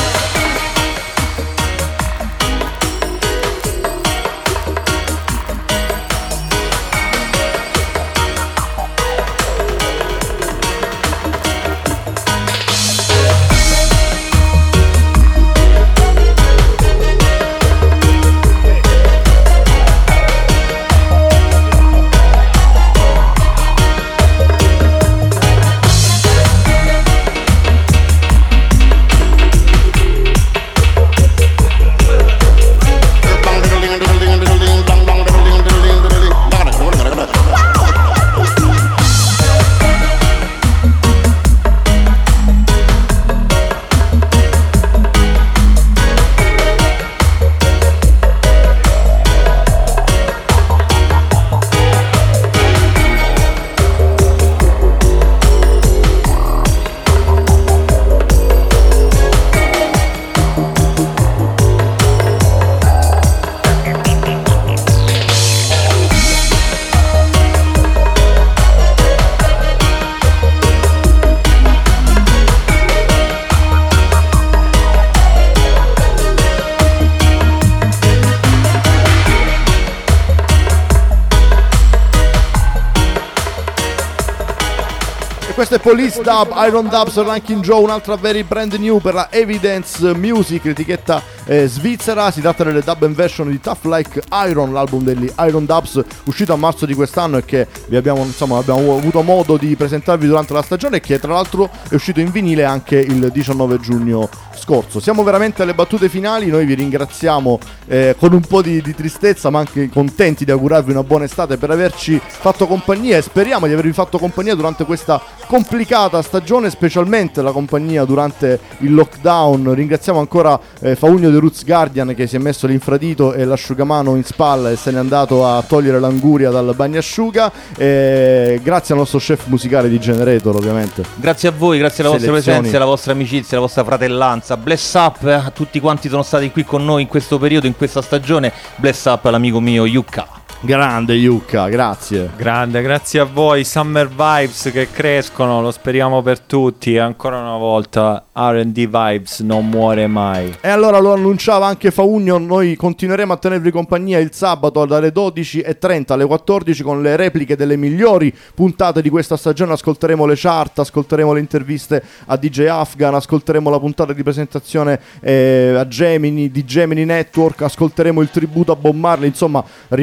Speaker 4: Questo è Police Dub, Iron Dubs, Ranking Joe, un'altra very brand new per la Evidence Music, etichetta svizzera. Si tratta delle dub and version di Tough Like Iron, l'album degli Iron Dubs, uscito a marzo di quest'anno e che vi abbiamo avuto modo di presentarvi durante la stagione, e che tra l'altro è uscito in vinile anche il 19 giugno scorso. Siamo veramente alle battute finali, noi vi ringraziamo con un po' di tristezza, ma anche contenti di augurarvi una buona estate per averci fatto compagnia, e speriamo di avervi fatto compagnia durante questa complicata stagione, specialmente la compagnia durante il lockdown. Ringraziamo ancora Faugno The Roots Guardian, che si è messo l'infradito e l'asciugamano in spalla e se n'è andato a togliere l'anguria dal bagnasciuga. Grazie al nostro chef musicale di Generator, ovviamente.
Speaker 5: Grazie a voi, grazie alla vostra presenza, alla vostra amicizia, alla vostra fratellanza. Bless up a tutti quanti sono stati qui con noi in questo periodo, in questa stagione. Bless up all'amico mio Yuka.
Speaker 4: Grande Yuka, grazie.
Speaker 6: Grande, grazie a voi. Summer vibes che crescono, lo speriamo per tutti. Ancora una volta R&D Vibes non muore mai.
Speaker 4: E allora lo annunciava anche Faugno, noi continueremo a tenervi compagnia il sabato dalle 12:30 alle 14 con le repliche delle migliori puntate di questa stagione. Ascolteremo le chart, ascolteremo le interviste a DJ Afghan, ascolteremo la puntata di presentazione a Gemini, di Gemini Network, ascolteremo il tributo a Bob Marley. Insomma, rimanete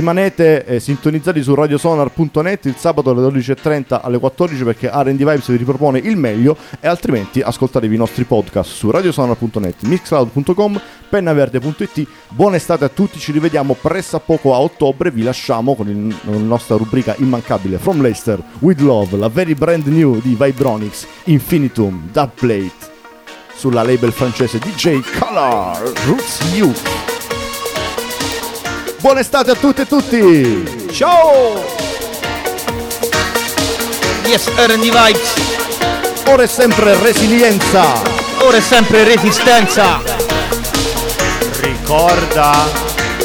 Speaker 4: Restate sintonizzati su radiosonar.net il sabato alle 12.30 alle 14 perché R&D Vibes vi ripropone il meglio, e altrimenti ascoltatevi i nostri podcast su radiosonar.net, mixcloud.com, pennaverde.it. Buona estate a tutti, ci rivediamo presso a poco a ottobre. Vi lasciamo con la nostra rubrica immancabile From Leicester With Love, la very brand new di Vibronix, Infinitum, Dubplate, sulla label francese DJ Color, Roots Youth. Buona estate a tutte e tutti!
Speaker 6: Ciao!
Speaker 5: Yes, R&D Vibes.
Speaker 4: Ora è sempre resilienza.
Speaker 5: Ora è sempre resistenza.
Speaker 6: Ricorda.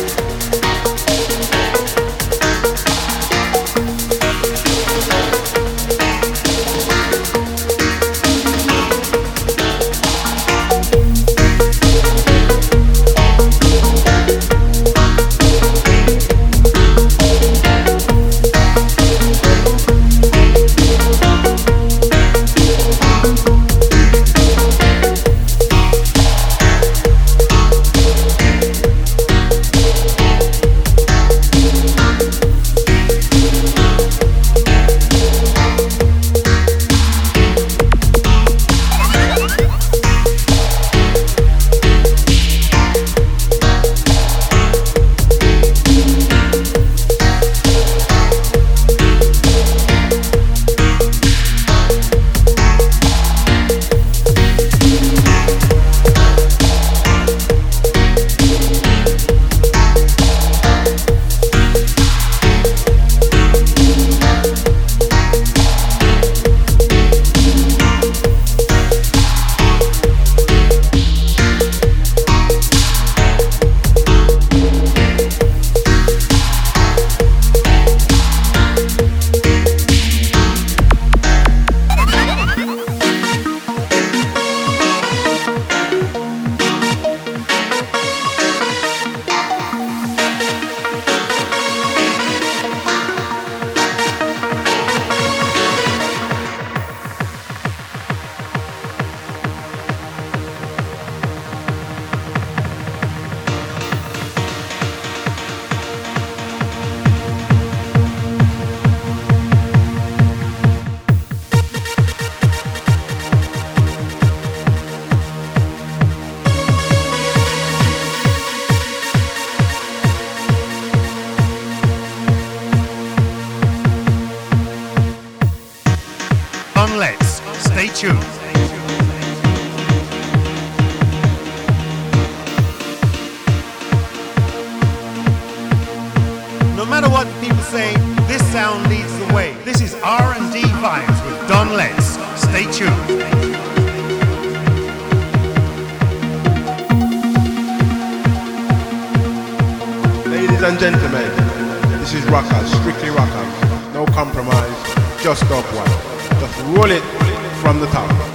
Speaker 15: Let's stay tuned. No matter what people say, this sound leads the way. This is R&D Vibes with Don Letts. Stay tuned.
Speaker 16: Ladies and gentlemen, this is Rockers, strictly Rockers. No compromise, just up one. Just roll it from the top.